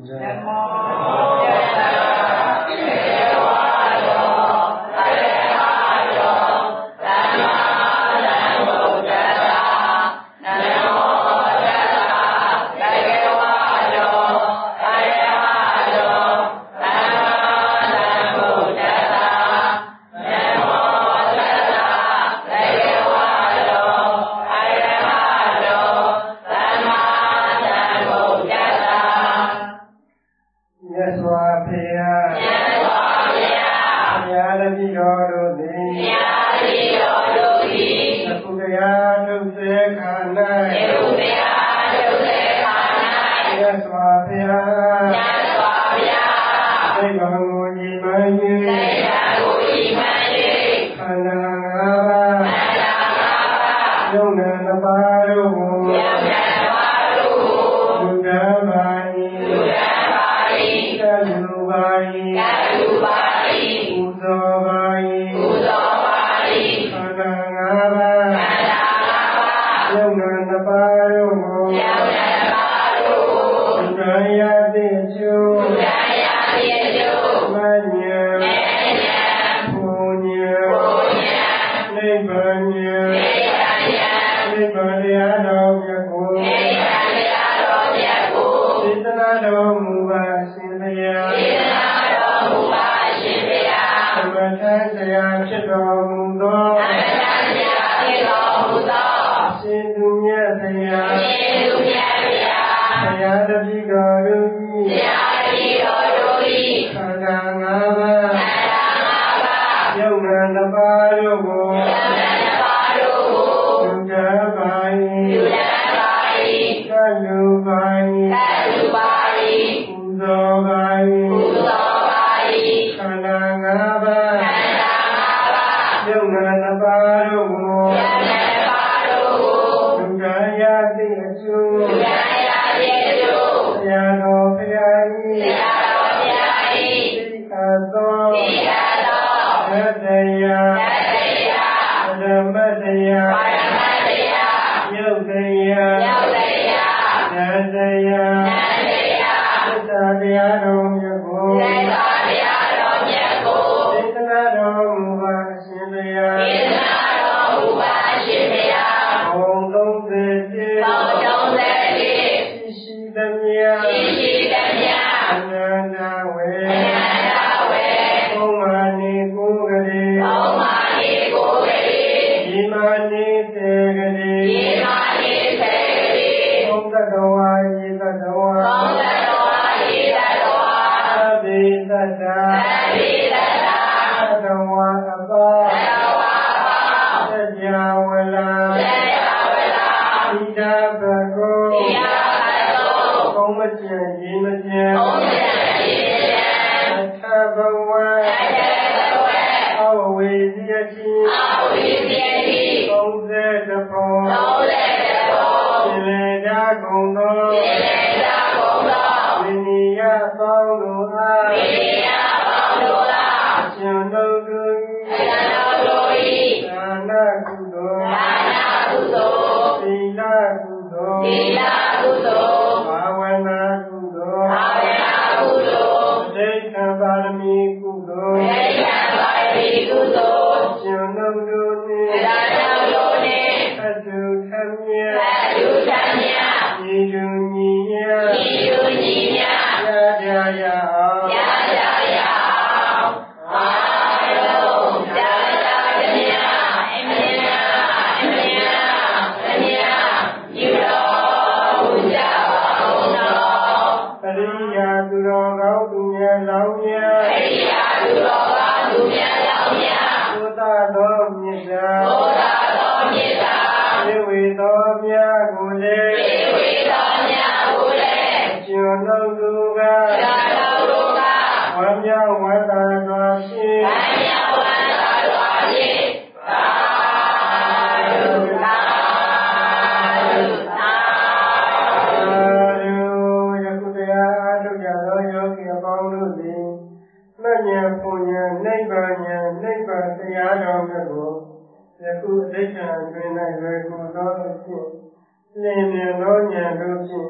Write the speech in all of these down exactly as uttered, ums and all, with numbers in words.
လင်းမြန်သောဉာဏ်တို့ဖြင့်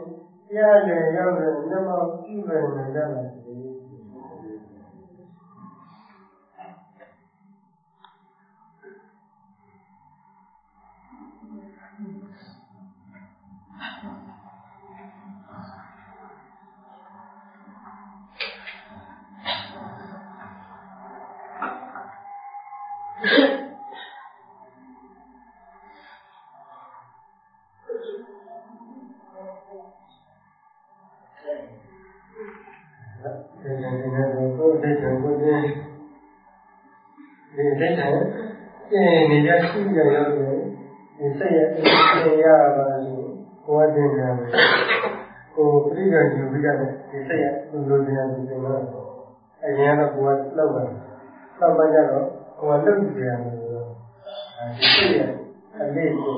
Yeah, the young number even and then. Ni ya shi ya yo ne ni sai ya ni ya ba ni ko din na ko pri ga ju bi ga ne ni sai ya lu lu ni ya bi ne ma ai ya na ko lau ba lau ba ja ro ko lu ji ya ne ai sai ya ai ne ko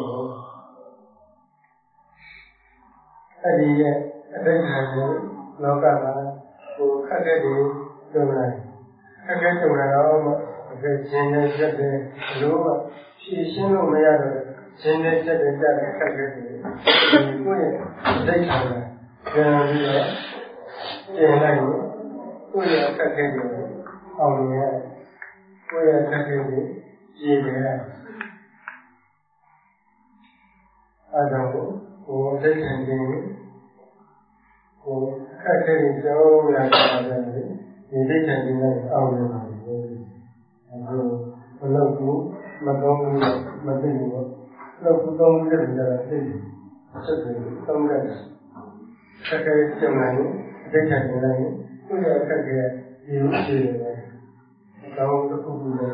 ai ya ai na ne lo ka ma ko kha de ni do na kha de do na ro cái chuyện này rất là đúng mà khi sinh lúc mới ra rồi chuyện này rất là rất là khác cái gì thì có thể dễ thằng là cái gì đó chuyện này có thể khác cái gì ông nhé có thể khác cái gì gì đấy ở đâu có dễ thành gì có khác cái gì đâu là cái gì thì dễ thành gì này ông nhé Aku lalu madong mati ni, lalu dong jadi jadi jadi dong jadi. Sekarang zaman ini, dekat zaman ini, punya kerja hidup sih. Kalau tu punya,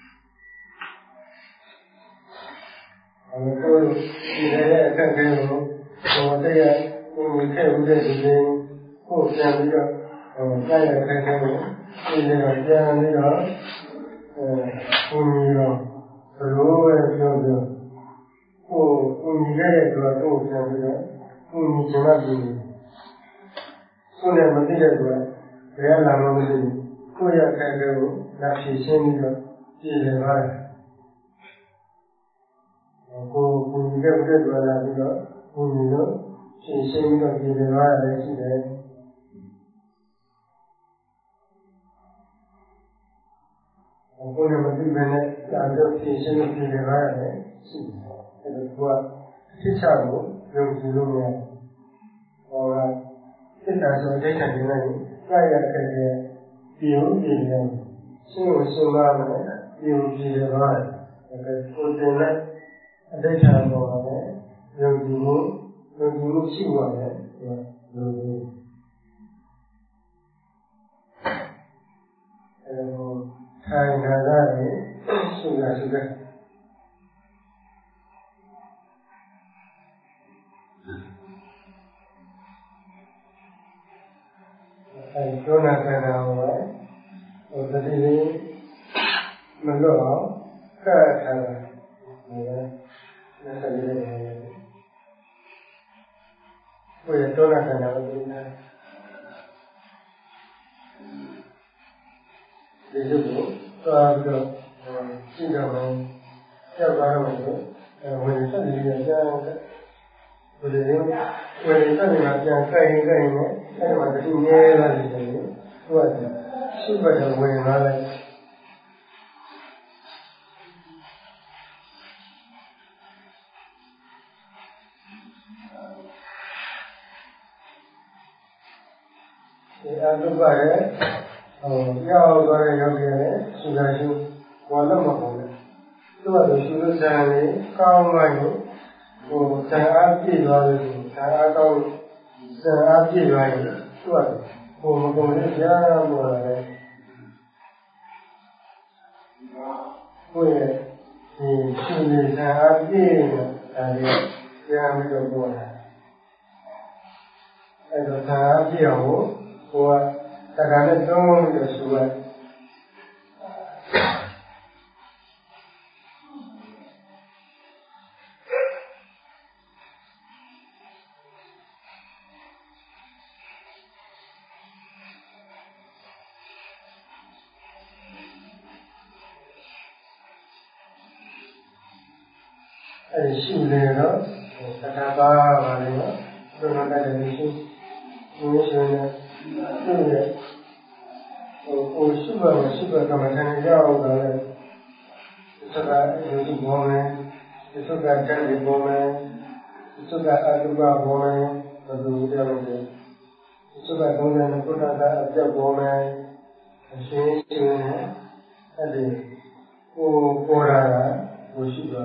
kalau ini kerja itu, kalau saya ini kerja itu, kau jangan dia, saya kerja ini, ini jangan dia. Umi lo, kalau ada tu, oh umi gaya tu ada tu macam tu, umi cuma begini. Sunai mati ada tu, dia lama begini. Kau yang kerja tu, nak sini tu, dia lepas. Kau umi gaya tu ada tu, umi lo, sini tu dia lepas ada sini. Aku nak mesti benar, ada kisah yang tidak ada, sih. Itu buat kisah tu, yang dulunya orang kita sudah jadi ni, saya kerja biu biu, semua semua mana biu biu mana, agar kita ada cara mana, yang dulu yang dulu siapa ya, dulu. Hai nada ni sudah sudah. Hai dona kana wa, tadi ni melo ka kana, ya, nasa dia ni. Oh ya dona kana ni. Jadi tu, kalau kita mahu siapa orang itu, wanita dia jangan, boleh wanita ni macam kain kain ni, ada macam ni lah di sini, buat siapa yang boleh malah. Ada banyak. Oh, ya orang yang begini sudah tu, walau macam mana, tu ada sudah jadi kau mahu, oh, saya api jual itu, saya tahu, saya api jual itu, tu ada, oh, macam ni dia boleh, oh ya, ni sini saya api, ada dia ambil boleh, ada saya api aku, oh. Sekarang itu sudah sudah. Ada siapa ni? Kata apa ni? တော့လည်းလည်းရှိနေရှင်နဲ့သူ့ရဲ့ဟိုဟိုရှိပါမရှိပါကမှတန်ကြအောင်လည်းစကားရုပ်ဘောမယ်စကားတန်ပြီးဘောမယ်စကားအတုပဘောမယ်ဘယ်လိုပြောလဲစကားကောင်းတဲ့ကုသတာအပြတ်ဘောမယ်အရှင်းရှင်းနဲ့အဲ့ဒီကိုပေါ်လာတာကိုရှိပါ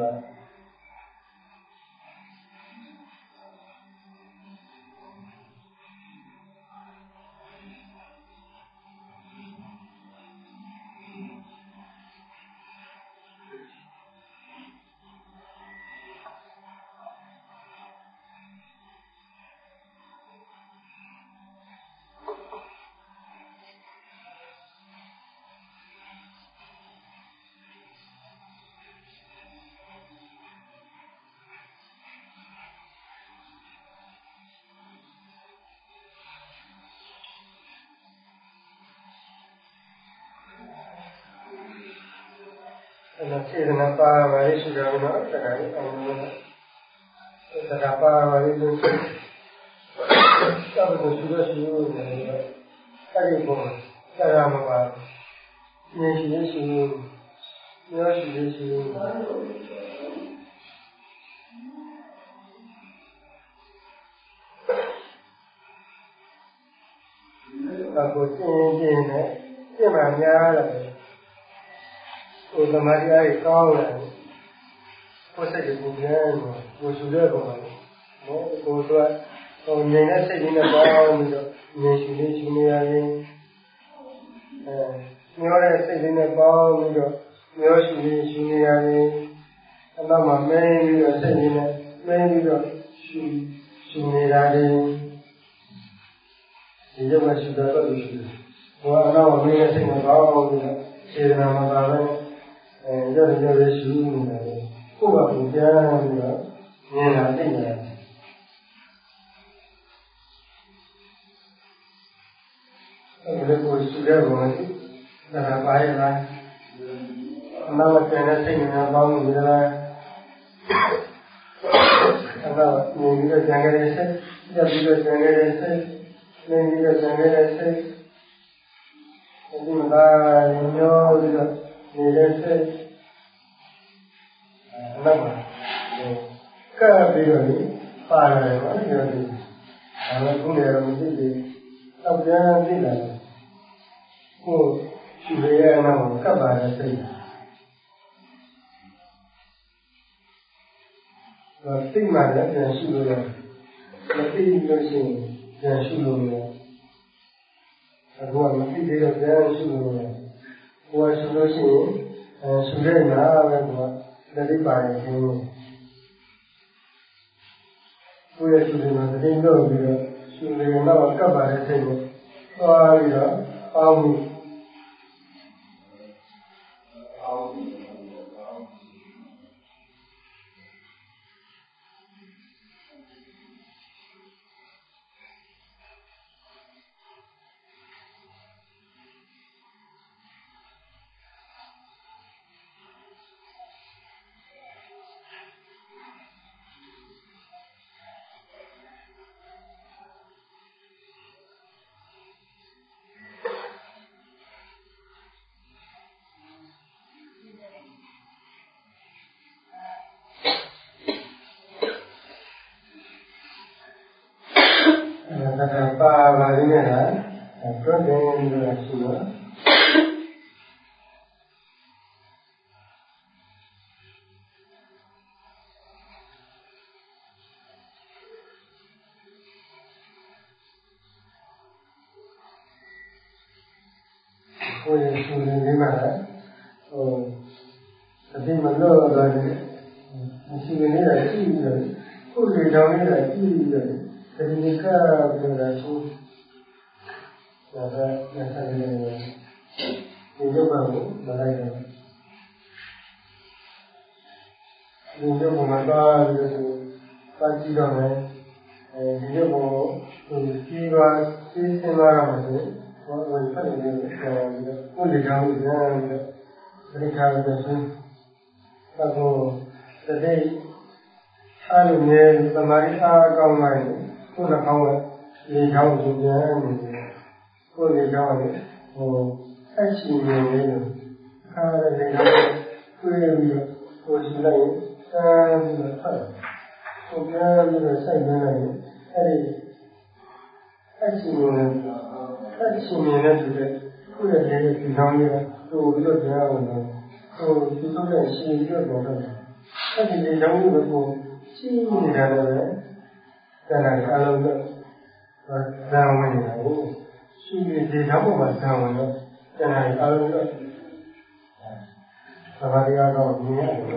စေတနာပါပါလေးရှိကြတော့တရားလေးအောင်လို့တရားပါပါလေးလို့တောက်ကိုရှိလို့ရှိလို့အဲ့ဒီပုံတရားမပါမြင်ရှိလို့ရှိလို့ပြောရှိလို့ရှိလို့အခုသင်ပြင်းနဲ့ပြင်မှများတယ်ဟိုသမာဓိအားကောင်းတယ်ကိုယ်စိတ်ကိုဉာဏ်ကိုရှုတဲ့ပုံမှာနော်ကိုယ်တော့ဟိုဉာဏ်နဲ့စိတ်နဲ့ပေါင်းပြီးတော့ဉာဏ်ရှိလေးရှိနေရရင်အဲမျောတဲ့စိတ်နဲ့ပေါင်းပြီးတော့မျောရှိလေးရှိနေရရင်အနောက်မှာမင်းပြီးတော့စိတ်နဲ့မင်းပြီးတော့ရှုရှုနေတာလေဒီလိုမှရှုတော့လို့ရှိတယ်ဟိုအနောက်မှာမင်းရဲ့စိတ်နဲ့ပေါင်းပြီးတော့စေတနာမှာပါပဲအဲရရရရှိနေတယ်ကိုယ့်ဘာကိုကြားပြီးတော့မြင်လာသိနေတယ်အဲဒီကိုရှိတဲ့ဘုံနဲ့ဒါပါရလားနောက်ကျန်တဲ့စိတ်နဲ့ပေါင်းပြီးတော့အဲဒါမြင်ပြီးတော့ကြံခဲ့တဲ့စိတ်ကြည့်ပြီးတော့ကြံခဲ့တဲ့စိတ်မြင်ပြီးတော့ကြံခဲ့တဲ့စိတ်ဒီမှာညောပြီးတော့နေတဲ့စိတ်နောက်မှာကပ်ပြီးတော့ပါလာတယ်ပေါ့ဒီလိုဒီဒါလည်းခုနေတော့မသိသေးတော့ပြန်သိလာတယ်ကိုရှိရရဲ့နောက်မှာကပ်ပါတဲ့စိတ်တော့သိမှလည်းပြန်ရှိလို့ရတယ်မသိလို့ရှိရင်ပြန်ရှိလို့ရတယ်အခုကမသိသေးတော့ပြန်ရှိလို့ရတယ်ကိုယ်ရှိလို့ရှိရင်အဲရှိတဲ့နာပဲကွာလက်လိပ်ပါရင်ချင်းကိုယ့်ရဲ့ရှိတဲ့မှာတည်လို့ပြီးတော့ရှိနေတော့ကပ်ပါတဲ့စိတ်ကိုသွားပြီးတော့ပေါင်းပြီးအောင်ပါပါရင်းနဲ့လားတွန်းတယ်လို့ဆိုတော့ကိုယ်ရဲ့ရှင်နေမှာဟိုအတိမလို့တော့တယ်ရှင်နေတာကြည့်ပြီးတော့ကိုယ်လေတောင်းနေတာကြည့်ပြီးတော့ဒီနေ့ကပြောတာဆိုတော့ဒါကလည်းဆက်နေတယ်ဒီရုပ်ကကိုမလိုက်တော့ဒီရုပ်ကမှပါပြီးတော့ပါကြည့်တော့မယ်အဲဒီရုပ်ကိုဒီကြီးပါစီးစင်းလာတော့မယ်ဟောဝင်ဖတ်နေတယ်ဆိုတော့ကိုယ်လေတောင်းနေတာပြီးတော့ဒီခါကျတော့တော့တတိအားလုံးနဲ့သမာဓိအားကောင်းလိုက်ကိုယ်နှာခေါင်းကလေချောင်းကိုပြန်နေတယ်ကိုယ်လေချောင်းကဟိုအချီနေနေလို့အခါရလေချောင်းကိုတွေးပြီးတော့ကိုယ်ရှိလိုက်စမ်းပြီးတော့ထွက်ကိုပြန်ပြီးတော့စိုက်နေလိုက်အဲ့ဒီအချီနေနေအချီနေနေတူတဲ့ကိုယ်ရဲ့လေချောင်းကြီးကသူ့ပြီးတော့ကြားအောင်လို့ဟိုသူတို့ရဲ့ရှင်းပြီးတော့ပေါ်တယ်အဲ့ဒီလေချောင်းကိုကိုရှိနေတာလည်းတဏှာအလုံးစုံဇာဝင်နေတာကိုရှိနေတဲ့ဘုရားဇာဝင်တော့တဏှာအလုံးစုံသဘာဝတရားတော့မြင်ရတယ်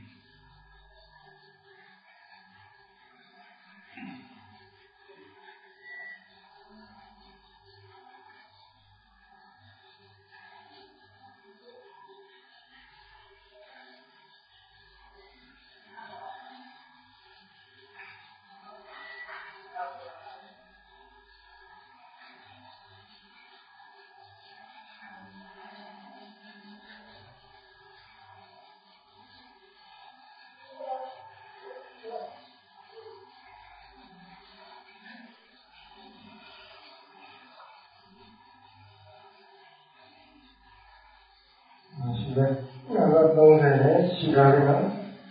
နာတော့သုံးတယ်နဲ့ရှိတာလည်းနော်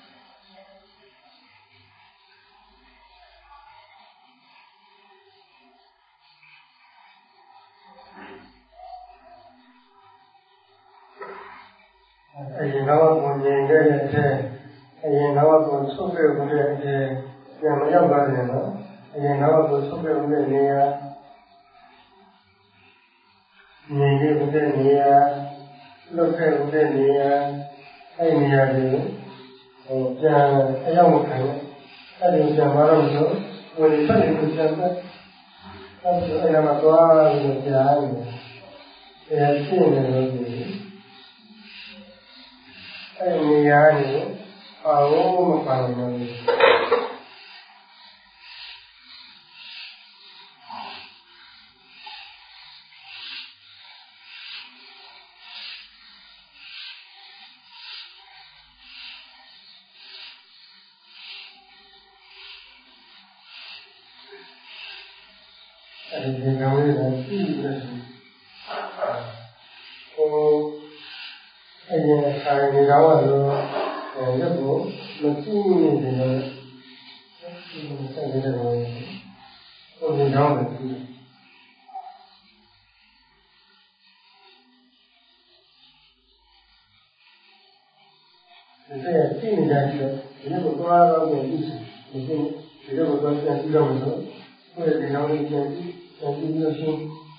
အရင်တော့ကိုမြင်ခဲ့တဲ့အထဲအရင်တော့ကိုဆုပ်ခဲ့မှုတဲ့အထဲပြန်မရောက်ပါနဲ့နော်အရင်တော့ကိုဆုပ်ခဲ့မှုတဲ့နေရာမြင်ခဲ့မှုတဲ့နေရာလွတ်ခဲ့တဲ့နေရာအဲ့ဒီနေရာတွေဟိုပြန်အရောက်မခံနဲ့အဲ့ဒီပြန်มาတော့ဆိုဝင်ဖက်နေကိုပြန်ဖက်အဲ့ဒီအဲ့ဒါမှသွားပြီးကြားနေတယ်အဲရှင်းနေလို့ဒီအဲ့ဒီနေရာနေအာဝမပါလို့အဲ့ဒီကောင်းလေးကိုကြည့်လို့ဟိုအဲ့ဒီခါရနေတော့လို့ရုပ်ကိုမကြည့်နေတယ်လို့ဒီလိုဆက်နေတယ်ဟိုဒီကောင်းတယ်ကြည့်ဒီကကြည့်နေတယ်ဒီလိုသွားတော့ကြည့်ဒီလိုဒီလိုတော့ကြည့်တော့လို့ကိုယ်ဒီနောက်လေးကြည့်ကြည့်လို့ရှိ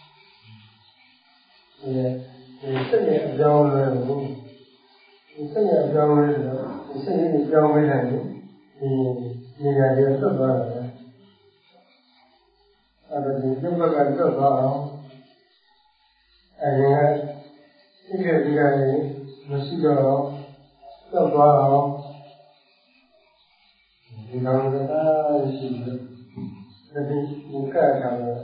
ရင်ဒီစိတ်ရဲ့အကြောင်းလေးကိုဒီစိတ်ရဲ့အကြောင်းလေးဆိုဒီစိတ်ရဲ့အကြောင်းလေးနဲ့ဒီနေရာတွေဆက်သွားတာပဲအဲ့ဒါဒီပြုတ်ကကတော့သွားအောင်အဲ့ဒီကစိတ်ရဲ့ဒီကနေ့မရှိတော့ဆက်သွားအောင်ဒီကောင်ကရှိတယ်ဒီဒီကတာလည်း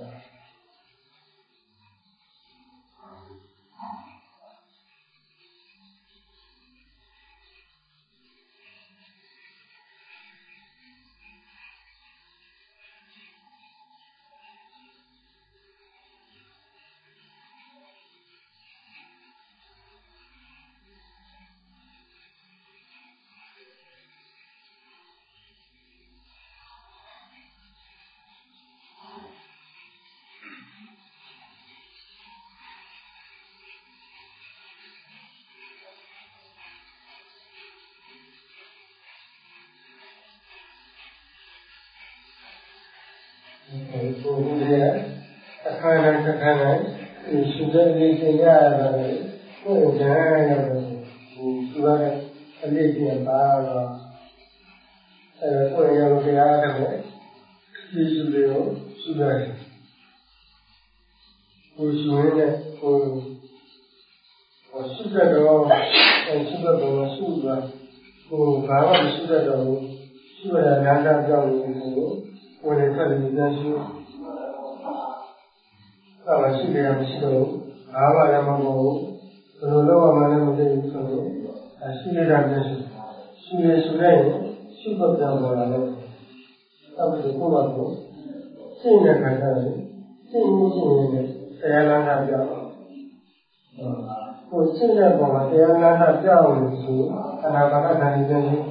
ကိုယ်ရဲ့အခါနဲ့အခါနဲ့ရှိတဲ့နေရာရတယ်ကိုယ်ကြမ်းရတယ်ဒီသူရတဲ့အလေးပြန်ပါတော့အဲကိုယ်ရောတရားတယ်ဒီစုလေးကိုစုရတယ်ကိုယ်ရှိနေတဲ့ကိုယ်ဟောစုတဲ့တော့အဲစုတဲ့တော့စုတာကိုယ်ဘာမှမရှိတဲ့တော့စုရတာနာတာကြောင့်ကိုဝင်နေတယ်ဒီလိုရှိအဲ့ဒါရှိတယ်မရှိတော့ဘာမှလည်းမဟုတ်ဘူးဘယ်လိုလုပ်မှလည်းမသိဘူးဆိုတော့အရှိရတာလည်းရှိရရှိတဲ့ရှိဖို့ကြောင့်လာတော့အဲ့ဒီကိုယ်ကတော့ရှင်းတဲ့ခါကျရင်ရှင်းမှုရှင်းရင်တရားလမ်းသာပြောင်းကိုရှင်းတဲ့ပုံမှာတရားလမ်းသာပြောင်းလို့ဆိုအနာပါဒဓာတ်ကြီးနေ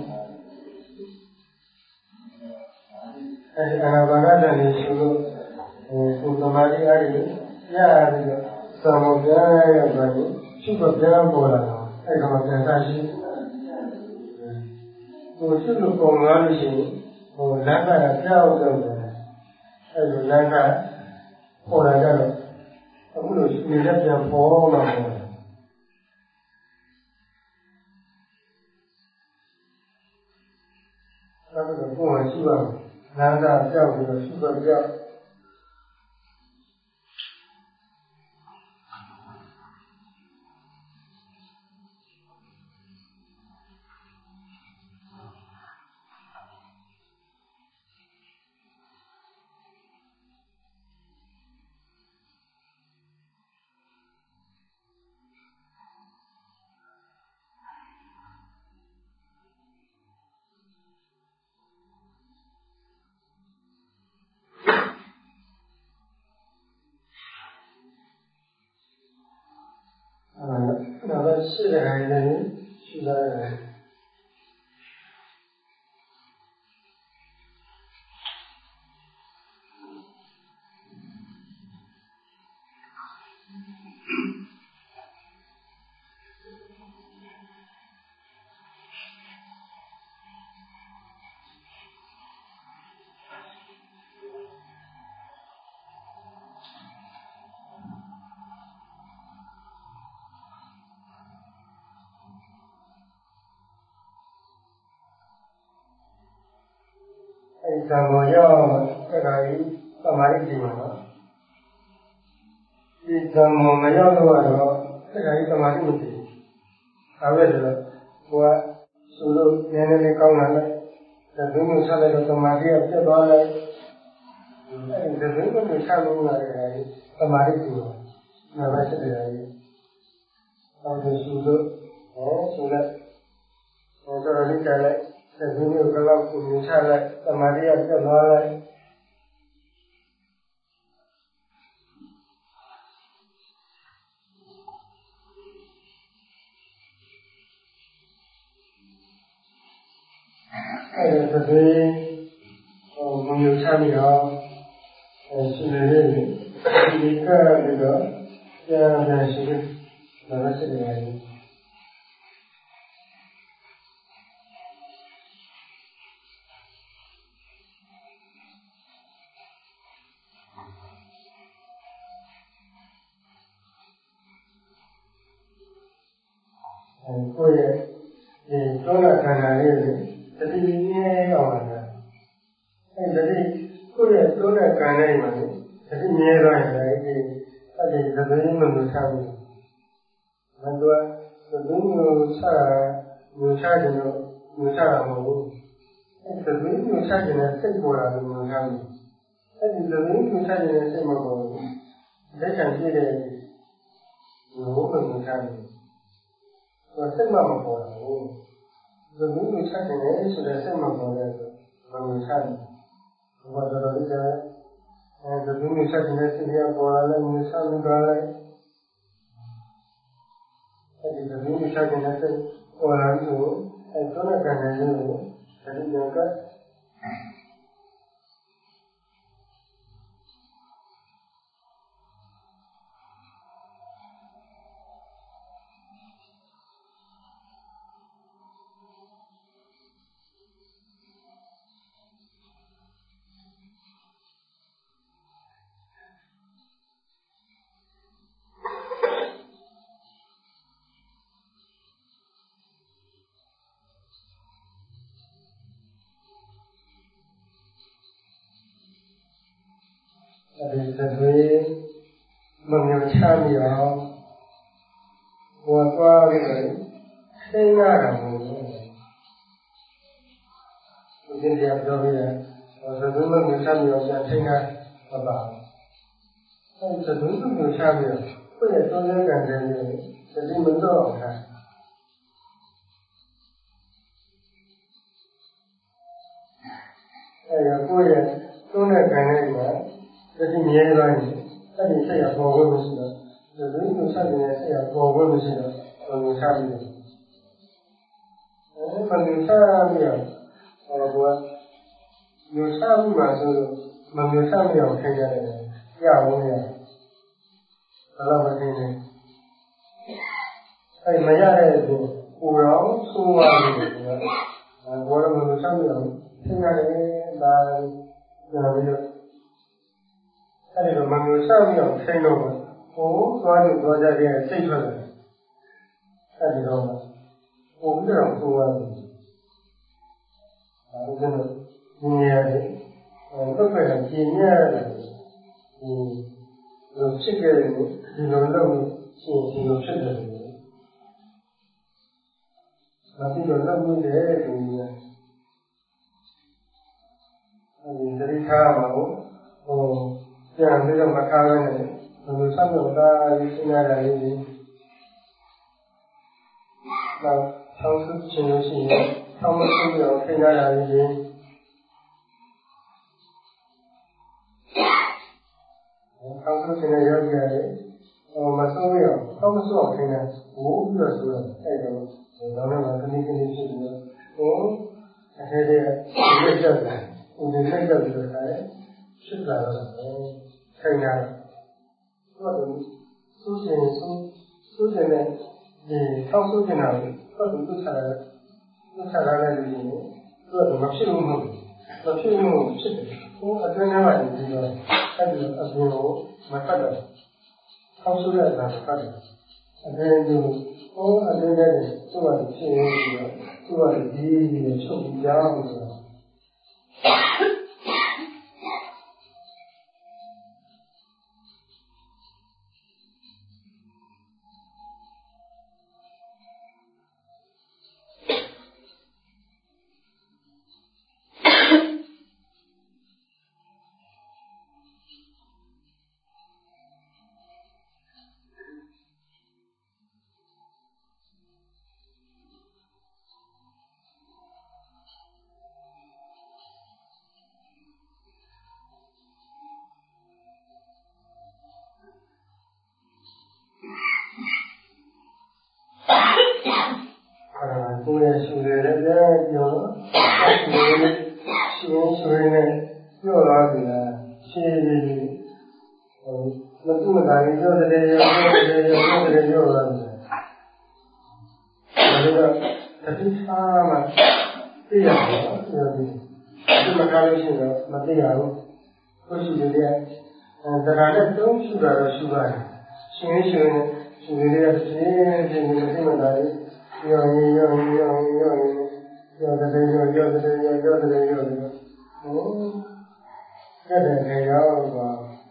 အဲဒီအနာပါဒဓာတ်ကြီးဆိုလို့ကိုသမာဓိအားဖြင့်ရရပြီးတော့သမောပြန်ရပါရင်ရှုပ်ပြန်ပေါ်လာတော့အဲ့ဒါမှပြန်စားရှိကိုရှုလို့ပုံလာလို့ရှိရင်ဟိုလမ်းကပြောင်းတော့တယ်အဲ့လိုလမ်းကပေါ်လာကြတော့အခုလိုဒီလက်ပြန်ပေါ်လာတယ်အဲ့ဒါကိုပုံမှန်ရှိပါလမ်းကပြောင်းပြီးတော့ရှုပ်ပြောင်း是的，还是是的。哎，咱们要这个干嘛的地方啊？你咱们没要的话，这个干嘛的问题？还为是我收入年年的高难了，这人们上来个干嘛的要别多了，哎，这人们就上路了，干嘛的地方？那还是这样，然后就收入，哦，收了，我这儿里改了。这人有个老妇女下来，干嘛的要别拿来？哎，这是哦，没有产品啊，呃，是那个一个那个这样的是个那个是个原因。ကိုယ့်ရဲ့ဒီသောနာခန္ဓာလေးကိုတတိမြဲအောင်လာတယ်။အဲတတိကိုယ့်ရဲ့သောနာခန္ဓာမှာတတိမြဲသွားရင်အဲဒီအဲဒီသဘင်မလို့ထားဘူး။မတော်သဘင်ကိုချမျိုးချတယ်လို့မျိုးချတာမဟုတ်ဘူး။အဲသဘင်မျိုးချတဲ့စိတ်ပေါ်လာလို့မျိုးချတယ်။အဲဒီသဘင်မျိုးချတဲ့စိတ်မပေါ်ဘူး။လက်ခံပြည့်တဲ့ဘုရားမျိုးချတယ်我什么不过了？这没有产生的，是在什么过来的？没有产生。我知道这个，呃，这没有产生的，是要过来了，没有产生过来。但是这没有产生的是过来之后，还做了干啥之后，还是两个。这对没有参与啊，我抓这个谁那个东西？我今天表演，我说人们没有参与，像谁那好吧？但这人都没有参与，我也做这感觉的，这里面多好看。哎呀，我也做那感觉的。 是明白了，那你这样过问题了，人有啥子这样过问题了，有啥子？哎，那有啥没有？哦，我有啥不嘛？就是没有啥没有看见的，呀，我呀，好了，我听听。哎，没呀的，我要说完的，啊，我没有啥没有，听见的那那没有。အဲ့ဒီတော့မမျိုးစပြီးတော့ထိန်းတော့ဟိုသွားကြသွားကြတဲ့စိတ်ထွက်တယ်အဲ့ဒီတော့ဟိုပြီးတော့ဆိုရတယ်ဒါကလည်းဉာဏ်ရတယ်အဲ့ဘက်ကကျင်ရရတယ်ဟိုလိုဖြစ်ခဲ့တယ်ဒီလိုလုပ်ရှင်ဒီလိုဖြစ်တယ်ဒါပြီးတော့လုပ်လို့တယ်ဒီအဲ့ဒီသတိထားမှာဟိုပြန်ပြီးတော့မထားရနဲ့ဘယ်လိုဆက်လို့တာရေးစဉ်းစားရလေးဒီတော့ဆောင်းစုချင်လို့ရှိရင်ဆောင်းမစုရအောင်စဉ်းစားရလေးဒီဆောင်းစုချင်တဲ့ရောက်ကြတယ်ဟိုမစုရအောင်ဆောင်းမစုအောင်စဉ်းစားဘိုးပြီးတော့ဆိုတော့အဲ့တော့တော့လည်းခဏခဏဖြစ်ပြီးတော့ဟိုအဲဒါလက်ချက်တယ်ဟိုလက်ချက်ပြီးတော့ခါတယ်ဖြစ်လာတော့ခိုင်ရတော့သူသူရှင်သူသူရှင်နဲ့ဒီထောက်ဆုကျင်တာကိုသူသူထားတယ်သူထားလာတဲ့လူကြီးသူကမဖြစ်ဘူးမဟုတ်မဖြစ်ဘူးဖြစ်တယ်ဟိုအတွင်းထဲမှာဒီတော့အဲ့ဒီအပြင်ကိုမတတ်တော့ထောက်ဆုရဲ့အတာတတ်တယ်အတွင်းသူဟိုအတွင်းထဲသူကဖြစ်နေပြီးတော့သူကဒီဒီချုပ်ပြီးကြောင်းဆိုတော့ကိုယ်ရဲ့ရှုရတဲ့ကြားပြောရှုရတဲ့ရှုရှုရတဲ့ပြောလာပြီလားရှင်းနေပြီဟိုမတူမတာရင်ပြောတဲ့ရောပြောတဲ့ရောပြောတဲ့ရောလာပြီဒါကတတိထားမှသိရမှာပြောပြီးဒီမကားလို့ရှိတော့မသိရဘူးကိုရှုရတဲ့အဲဒါကလည်းတုံးရှုတာတော့ရှုပါတယ်ရှင်းရှင်းရှုရတဲ့ရှင်းရှင်းမသိမတာရင်ရောရောရောရောရောရောတဲ့ရောရောတဲ့ရောရောတဲ့ရောဟိုတဲ့တဲ့ရောပါ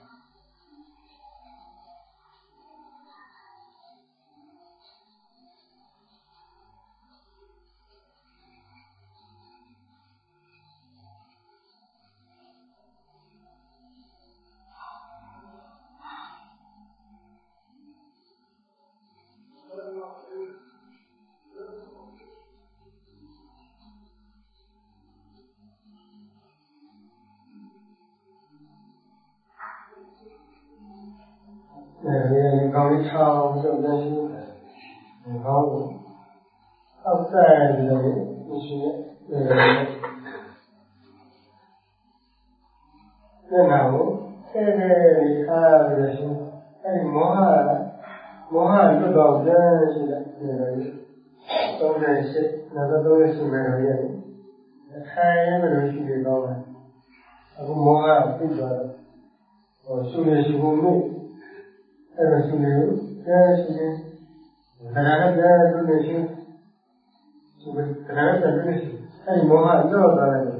အဲဒီကောင်းချောင်းပြုတ်နေရှိတယ်ဒီကောင်းကိုအောက်ဆိုင်လို့ရှိရဲ့ဒီနာကိုအဲအဲဒီအားရရှိအဲဒီမောဟမောဟလွတ်တော့ကျန်ရှိတယ်ဒီလိုသုံးတဲ့ရှိနောက်တော့သုံးရှိမယ်လို့ရဲ့ခိုင်ရမလို့ရှိတယ်ကောင်းတယ်အခုမောဟပြစ်သွားတော့ဟိုရှုနေရှိဖို့လို့အဲ့ဒါရှုနေလို့ကျန်ရှိတယ်ဒါကလည်းကျန်လို့ရှိရှုတယ်ဒါကလည်းကျန်လို့ရှိအဲ့ဒီမောဟတော့သွားတယ်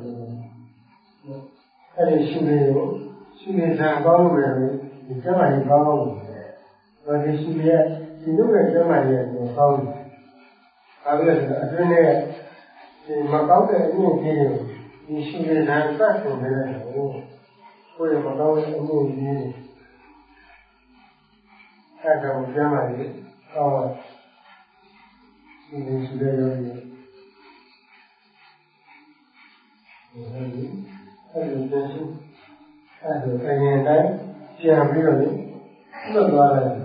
အဲ့ဒီရှုနေလို့ရှုနေတာကောင်းလို့ပဲဒီကျမ်းမာရေးကောင်းလို့ဘာဒီရှုရဒီလိုပဲကျမ်းမာရေးကိုကောင်းတယ်ဘာလို့လဲအတွင်းနဲ့ဒီမကောင်းတဲ့အမှုကြီးတွေဒီရှုနေတာစက်ဆိုနေတဲ့ဟိုကိုယ်မကောင်းတဲ့အမှုကြီးတွေအဲ့ဒါကိုကျမ်းမာရေးကောင်းတယ်ဒီရှုတဲ့ရောဒီအဲ့ဒီအဲ့ဒီကျရှုအဲ့ဒါအရင်တိုင်းပြန်ပြီးတော့လွတ်သွားလိုက်တယ်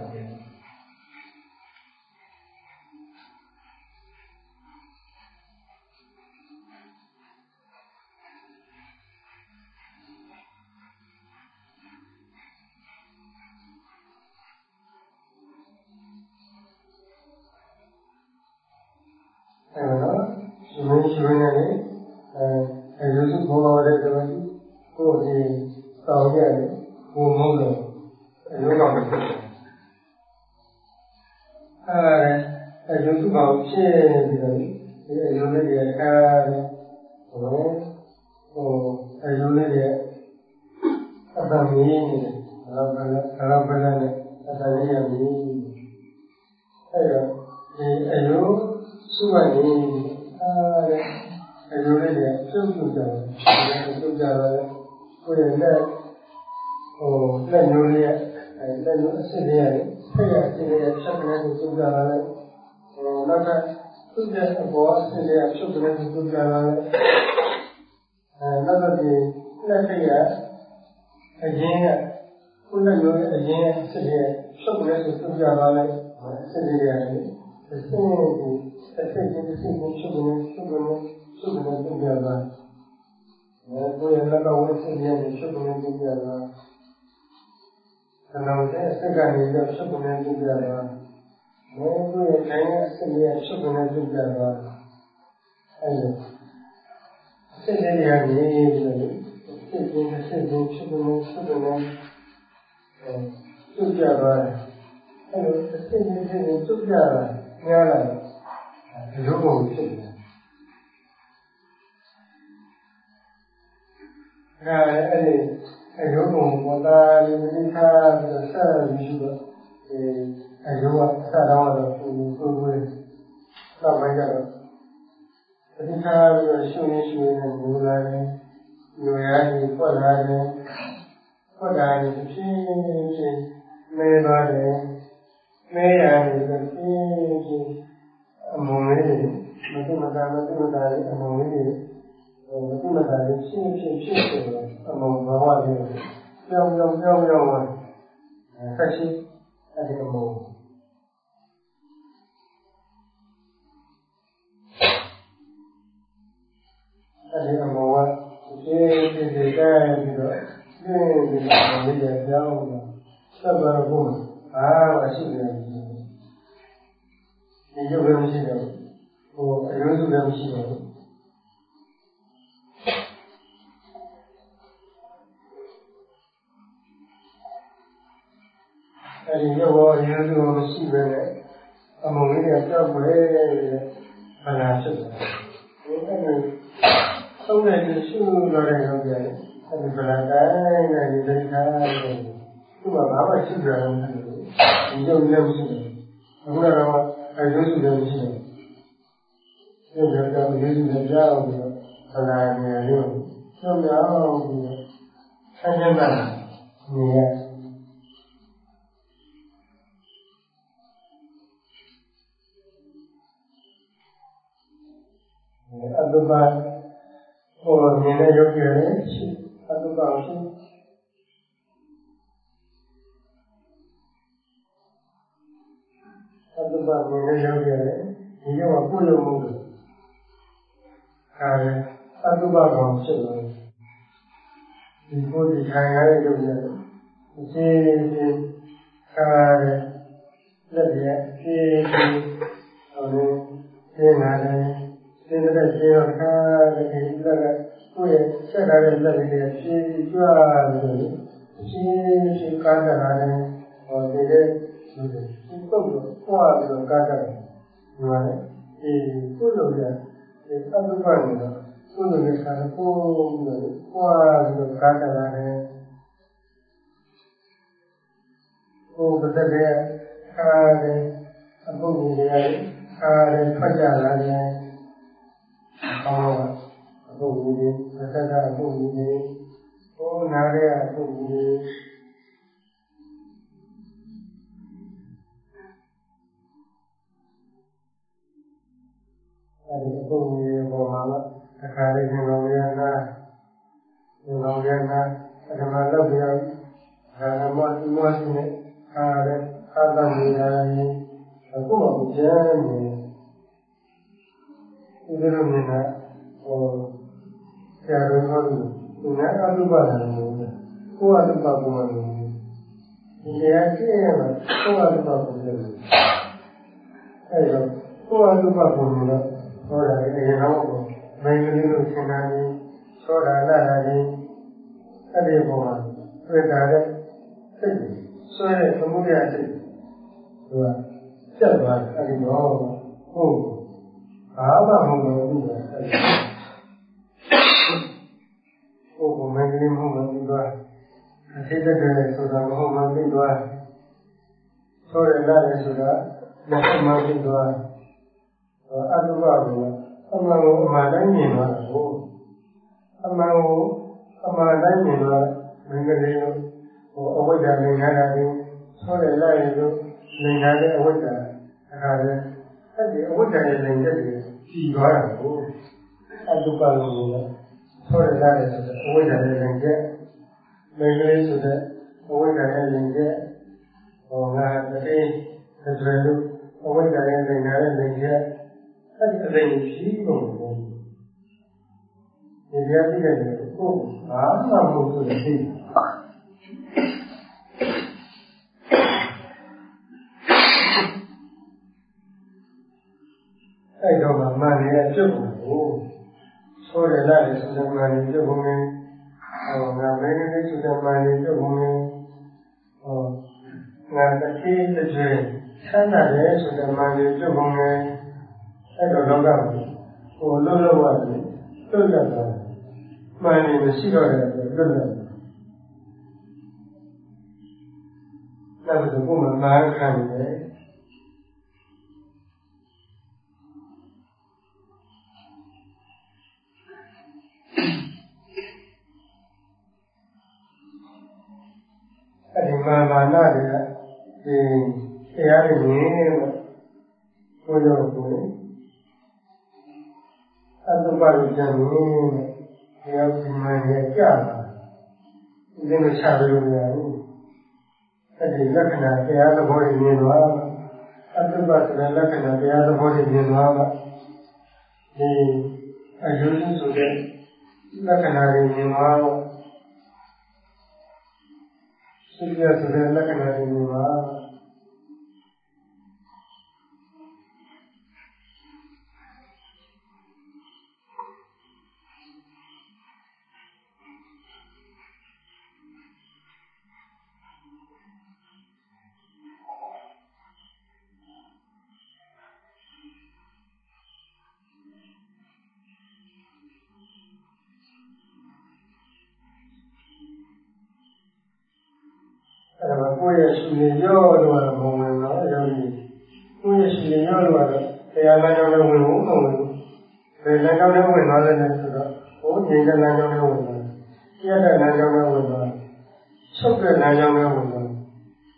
ရှိနေတယ်အဲအဲလူစုဘောရတဲ့တော့ကိုယ်ဒီတောင်းရတယ်ဘုံမဟုတ်လို့အလုံးတော်ဖြစ်တယ်အဲအဲလူစုဘောဖြစ်ပြီးတော့ဒီအလုံးလေးတွေအဲဟိုဟိုအလုံးလေးတွေအပမီးနေတယ်ဘာလို့လဲဘာလို့လဲနဲ့အတလေးရမီးအဲတော့ဒီအလုံးစုကနေအဲအလိုလေးတွေပြုတ်ပြုတ်ကြတယ်။ပြုတ်ကြတယ်ကိုယ်ရဲ့လက်ဟိုလက်မျိုးလေးရဲ့လက်မျိုးအစ်စ်လေးရဲ့ဆက်ရအစ်စ်လေးရဲ့ဖြတ်ကနေပြုတ်ကြတာလေ။ဟိုနောက်ကသူ့ရဲ့အပေါ်အစ်စ်လေးရဲ့ဖြတ်ကနေပြုတ်ကြတာလေ။အဲနောက်ကဒီလက်ထိပ်ရဲ့အရင်ကကိုယ်လက်မျိုးရဲ့အရင်အစ်စ်လေးရဲ့ဖြတ်ကနေပြုတ်ကြတာလေ။အစ်စ်လေးရဲ့အစ်စ်ကိုအစ်စ်ကိုအစ်စ်ကိုဖြတ်ကနေဖြတ်ကနေစုပ်ကနေပြပြတာအဲကိုယ်လည်းတော့ဝိသင်းရဲ့စုပ်ကနေပြပြတာဒါနောက်တဲ့အစကနေတော့စုပ်ကနေပြပြတာမဲကိုယ်ရဲ့တိုင်းရဲ့အစရဲ့စုပ်ကနေပြပြတာအဲလိုအစလေးရနေပြီးတော့စိတ်ကြီးစိတ်ကြီးစုပ်ကနေစုပ်ကနေအဲစုပ်ပြတာအဲလိုအစလေးကြီးစုပ်ပြတာများလာတယ်ရုပ်ပုံဖြစ်တယ်အဲအဲ့ဒီအယုံကိုပေါ်တာဒီမိသားပြီးတော့ဆက်ပြီးတော့ဒီအယုံကဆက်တော့တော့ကိုကိုကိုတော့ပိုင်းတော့ဒီခါပြီးတော့ရှုနေရှုနေဘူလာတယ်ညရည်ပွက်လာတယ်ပွက်လာတယ်ဖြည်းဖြည်းမဲပါတယ်မဲရတယ်ဖြည်းဖြည်းအမုံလေးမတုမတာမတုမတာအမုံလေးဟိုဒီမှာလည်းရှင်းရှင်းရှင်းဆိုတော့အမောဘဝလေးပြောင်းပြောင်းပြောင်းပြောင်းဝင်ဆက်ရှိအဲ့ဒီအမောအဲ့ဒီအမောကရှင်းရှင်းရှင်းကြဲပြီးတော့ရှင်းပြီးတော့အမေရဲ့ကြောင်းတော့ဆက်ပါဖို့အာမရှိတယ်ဒီရုပ်လည်းမရှိတော့ဟိုအယုံစုလည်းမရှိတော့အဲဒီရုပ်ရောအရင်ကမရှိပဲနဲ့အမုံလေးကကြောက်ွယ်ခန္ဓာဖြစ်တယ်။အဲဒီသုံးတဲ့ဒီရှုလို့တဲ့ရုပ်ရတယ်။အဲဒီဗလာတိုင်းနဲ့ဒီဒိဋ္ဌာတယ်။သူကဘာမှရှိကြတယ်မဟုတ်ဘူး။ဒီရုပ်လည်းမရှိဘူး။အခုတော့အဲရုပ်စုလည်းမရှိဘူး။ရုပ်ကတော့ရုပ်စုလည်းကြောက်ပြီးတော့ခန္ဓာငယ်လေးကိုကျောင်းပြောင်းပြီးတော့ဆန်းကျင်တာနေရအတုပဟိုမြင်တဲ့ရုပ်ရည်ရှိအတုပရှိအတုပမြင်တဲ့ရုပ်ရည်ဒီရုပ်ကကိုယ်ရုပ်မဟုတ်ဘူးအဲအတုပကောင်ဖြစ်လို့ဒီကိုယ်ဒီခံရတဲ့ရုပ်ရည်အရှင်းရှင်းခါရလက်ရရှင်းရှင်းဟိုရှင်းလာတယ်သင်တဲ့ခြေတော်ခါတဲ့ဒီလက်ကကိုယ့်ရဲ့ဆက်လာတဲ့လက်လေးတွေဖြည်းကြွပြီးတော့ရှင်းရှင်းကားကြတာနဲ့ဟောဒီတဲ့ဒီပုတ်တော့ပွားပြီးတော့ကားကြတယ်ဒီမှာလေဒီကိုယ်လိုရဒီအတုပနေတော့ကိုယ်လိုရခါကိုယ်ပြီးတော့ပွားပြီးတော့ကားကြတာနဲ့ကိုယ်ပတ်တဲ့ခါတဲ့အပုတ်ကြီးတွေခါတဲ့ဖတ်ကြလာတယ်အော်အခုဒီအတ္တအခုဒီဟိုနာရရအခုဒီအဲဒီအခုဒီပေါ်မှာတစ်ခါလေးဒီလိုရနာဒီလိုရနာအ Adama Labia, Adama Masine, Ada, Adamani, Akuma Jani, Idrumina, or Yarun, Ina Aluba, who are the Babu. They are clear, who are the Babu. Who are the Babu, or a novel, Bengaluru Sinani, Sora Lani. Everyone, regarded so a community who are several and all who are who who made him home and see the dress of the home and the door. So a ladder to that, the mountain door. Other among my dining among Amanda, you know, Bengalino, or Oda Lingadi, so they lie to Lingadi Oda, and the Oda Lingadi, she got a book. I do Palomina, so they lie to the Oda Lingadi, Bengali to the Oda Lingadi, or the day, the Dredu, Oda Lingadi, and the day she goes. If you have to get it, oh, I'm not going to see. I don't have money at all. So the lad is the money to women. Oh, now maybe to the money to women. Oh, now the key is the dream. Saturday to the money to women. I don't know about it. Oh, no, no, what? Look at that. My name is Sigurd. That was a woman, my family. I think my mother, the other name, for your boy. Other name. They have been my job. Then the Sabu, and the Lakana, the other body in Lava, other but the Lakana, the other body in Lava. The allusion to the Lakana in Lava. Sylvia to the Lakana in Lava. Yes, we know the moment. We yes, we know the they are not only women, they are not only women, oh, they are not only women. They are not only women. So they are not only women.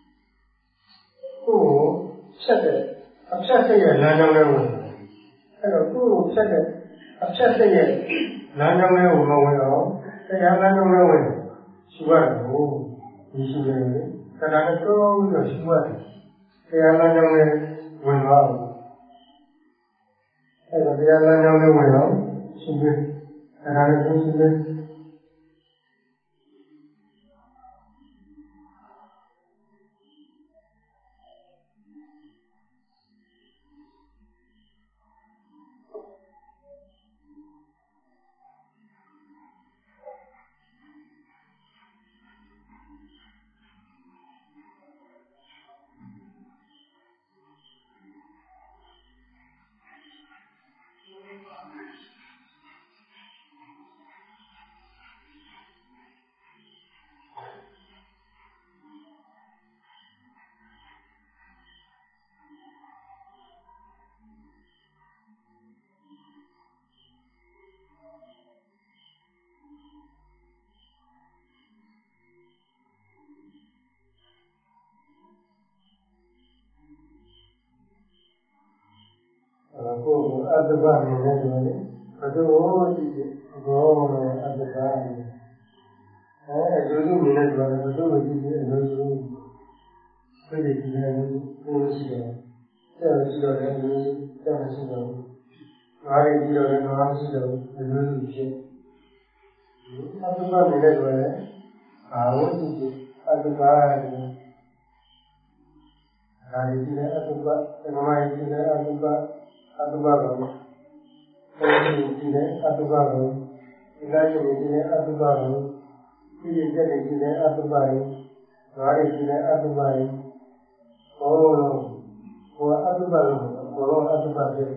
Who said it? Upset the not only women. Hello, who said it? Upset the not only women. They are not only women. She was who is she? And I told you she was. They are not only women. And they are not only women. She did. And I told she did. At the bottom, anyway, but the old go at the bottom. အဲအကျိုးစုမြင်တဲ့ဆိုတာလည်းသူ့ကိုကြည့်ပြီးအကျိုးစုပြည့်ကြည့်နေတယ်လို့ရှိတယ်။အဲဒါကြည့်တော့လည်းအကျိုးစုတောင်းရှိတော့ငါးရည်ကြည့်တော့လည်းငါးရှိတော့အကျိုးစုဖြစ်။အတုပမြင်တဲ့ဆိုတာလည်းအာဝတိတိအတုပရတယ်။ဒါကြည့်တယ်အတုပသက္ကမကြည့်တယ်အတုပအတုပကောဘယ်လိုကြည့်တယ်အတုပကောဒီလိုက်ကြည့်တယ်အတုပကောဒီကြည့်တယ်ကြည့်တယ်အတုပရေငါးရည်ကြည့်တယ်အတုပရေဘောလုံးဘောအတုပလုံးဘောလုံးအတုပဖြစ်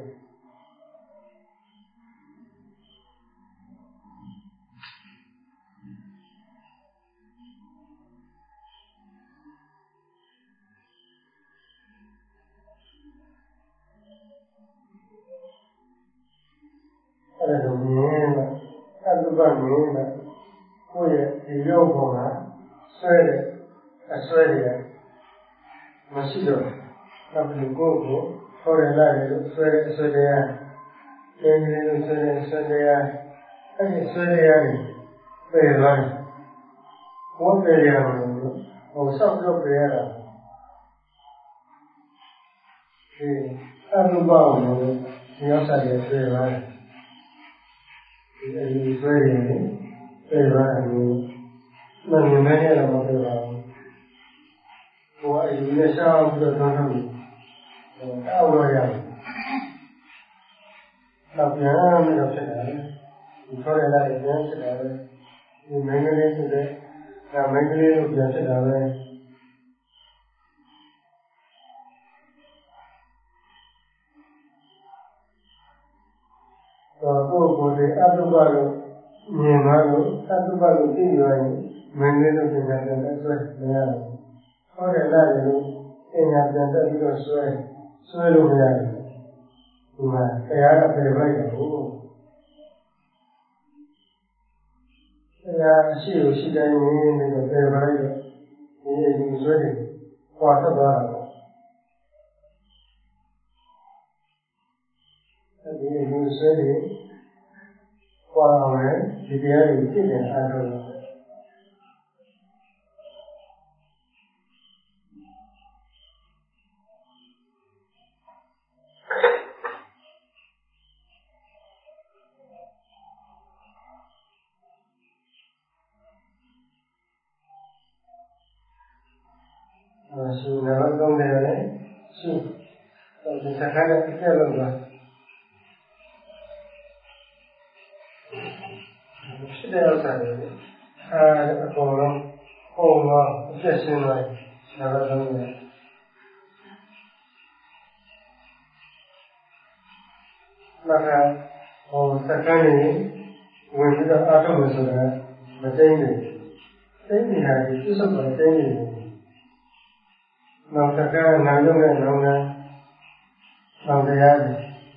အဲ့ဒါမြင်အတုပမြင်ကိုယ့်ရဲ့ဒီရုပ်ပေါ်မှာဆွဲတဲ့အဆွဲတွေမရှိတော့နောက်ပြီးကိုယ့်ကိုခေါ်ရလာတယ်လို့ဆွဲတဲ့အဆွဲတရားကျင်းနေလို့ဆွဲတဲ့အဆွဲတရားအဲ့ဒီဆွဲတရားတွေပယ်သွားတယ်ဘုံပယ်ရအောင်လို့ဟိုဆောက်လုပ်ပယ်ရတာဒီအတုပကိုလည်းမြောက်ဆိုင်ရဆွဲသွားတယ်ဒီအယူဆွဲရင်ပြေပါလို့မမြင်နိုင်ရတော့မပြေပါဘူး။ဟိုအယူနဲ့ရှောင်းပြီးတော့သုံးလို့တောက်လို့ရတယ်။တော့ပြန်ပြီးတော့ဖြစ်တယ်။ဒီခေါ်ရလာရင်ပြန်ဖြစ်တယ်။ဒီမင်းကလေးဆိုတဲ့ဒါမင်းကလေးလို့ပြန်ဖြစ်တာပဲ။တော့ကိုယ်ကိုယ်ဒီအတုပလို့မြင်ပါလို့အတုပလို့သိရရင်မင်းလေးတို့ပြန်ပြန်နဲ့ဆွဲမရဘူး။ခေါ်ရလာရင်အင်ညာပြန်တက်ပြီးတော့ဆွဲဆွဲလို့မရဘူး။ဒီမှာတရားအပေလိုက်တယ်ဟုတ်။တရားရှိလို့ရှိတိုင်းရင်းနေတော့ပေလိုက်တော့ဒီအယူဆွဲတယ်ဟောထွက်သွားတာပေါ့။ဒီအယူဆွဲတယ်ဟောမယ်ဒီတရားကိုသိတဲ့အားထုတ်လို့ရှိနေတော့သုံးတယ်လေရှိတော့ဒီစကားနဲ့ပြည့်လို့ပါဖြစ်တဲ့ဥစ္စာတွေအဲအကုန်လုံးဟောမှာအပြည့်စင်းလိုက်ဒါတော့သုံးတယ်မကဟောစကားနဲ့ဝင်ပြီးတော့အားထုတ်လို့ဆိုတာမသိနေသိနေတာဒီပြစ္ဆုတ်ကိုသိနေတယ်နောက်တစ်ခါနာရုံနဲ့နောင်နဲ့ဆောင်တရားတွေ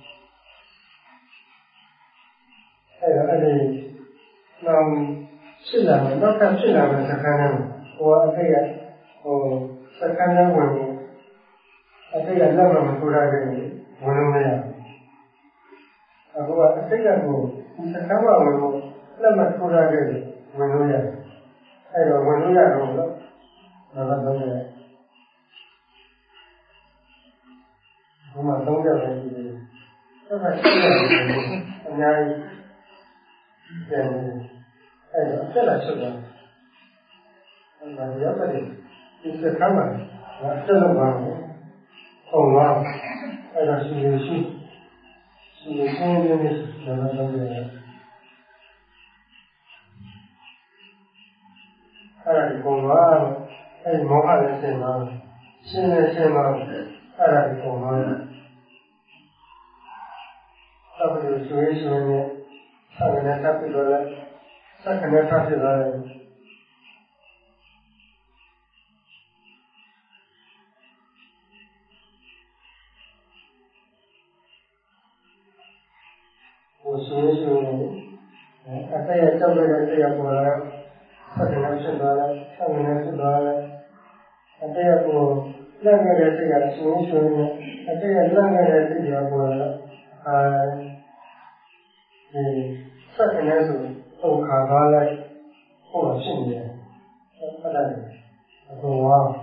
အဲ့တော့အဲ့ဒီနောက်ဖြစ်လာမယ်နောက်ထပ်ဖြစ်လာမယ်စကားနဲ့ဟိုအတိတ်ကဟိုစကားနဲ့ဝင်အတိတ်ကလက်မထိုးရတဲ့ဝင်လို့မရဘူးအခုကအတိတ်ကကိုဒီစကားမှာဝင်လို့လက်မထိုးရတဲ့ဝင်လို့ရတယ်အဲ့တော့ဝင်လို့ရတော့လို့နောက်တော့တယ်ဘုမသုံးကြတယ်ဒီအဲ့ဒါရှိတယ်အများကြီးပြန်အဲ့တော့ဆက်လာချက်တော့အဲ့ဒါရောက်တယ်ဒီစကားမှာဆက်လို့ပါမယ်ဟုတ်လားအဲ့ဒါရှိလို့ရှိရှိလို့ရှိနေတယ်ကျွန်တော်တို့လည်းအဲ့ဒါကိုပါအဲ့မောဟလည်းရှင်းပါရှင်းနေရှင်းပါအဲ့ဒါကိုပါအဲ့ဒါကိုဆွေးဆွေးနဲ့ဆက်ကနေတက်ပြီးတော့လည်းဆက်ကနေတက်ပြီးတော့လည်းကိုဆွေးဆွေးနဲ့အတည်းတောက်တဲ့တရားပေါ်လာဆက်ကနေဖြစ်သွားတယ်ဆက်ကနေဖြစ်သွားတယ်အတည်းကိုလက်ငယ်တဲ့စိတ်ကဆွေးဆွေးနဲ့အတည်းလက်ငယ်တဲ့စိတ်ကပေါ်လာအဲဒီဆက်ကနေဆိုပုံခါသွားလိုက်ပ后来训练，他在他说我。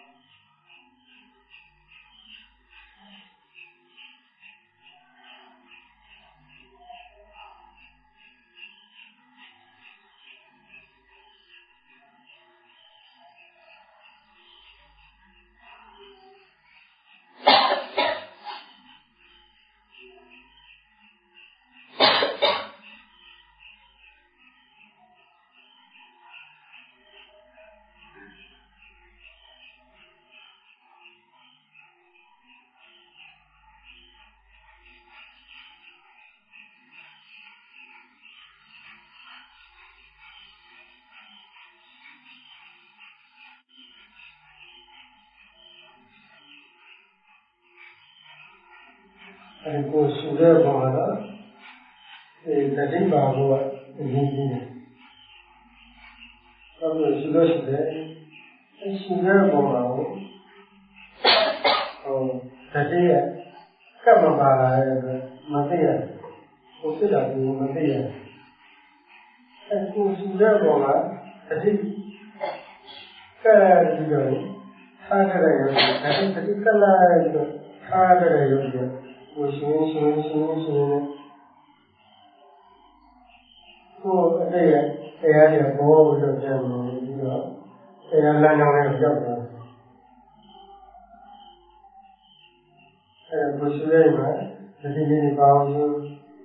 အဲဒီကိုဆူတဲ့ပုံကတော့ဒီတတိပါဘုရားအရင်ကြီးတယ်။အဲဒီဆူလို့ရှိတယ်။အဲဆူတဲ့ပုံမှာဟိုတတိယကမ္မပါလာတဲ့အတွက်မသိရ။ဟိုစစ်တာကမသိရ။အဲကိုဆူတဲ့ပုံကတတိကဲပြီးတော့ထားကြတဲ့ရုပ်အဲဒီတတိကလာပြီးတော့ထားကြတဲ့ရုပ်ကိုရှင်ရှင်ရှင်ရှင်ကိုအဲ့ဒါတရားတွေဘောပြီးတော့ပြန်ပြီးတော့တရားလမ်းကြောင်းနဲ့ကြောက်တာအဲ့ဒါကိုရှင်ရဲ့မှာဒီဒီဒီပါအောင်ရှင်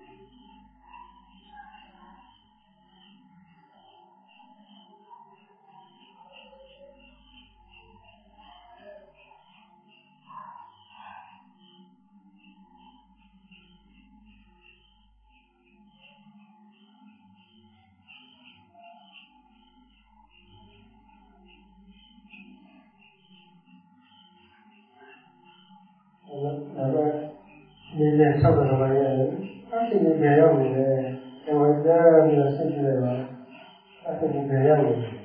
ဒီလေဆောက်တော်မှာရတယ်အဲ့ဒီနေရာရောက်နေတယ်အဲဝိဇ္ဇာပြီးတော့ဆက်ကြည့်ရတာအဲ့ဒီနေရာရောက်နေတယ်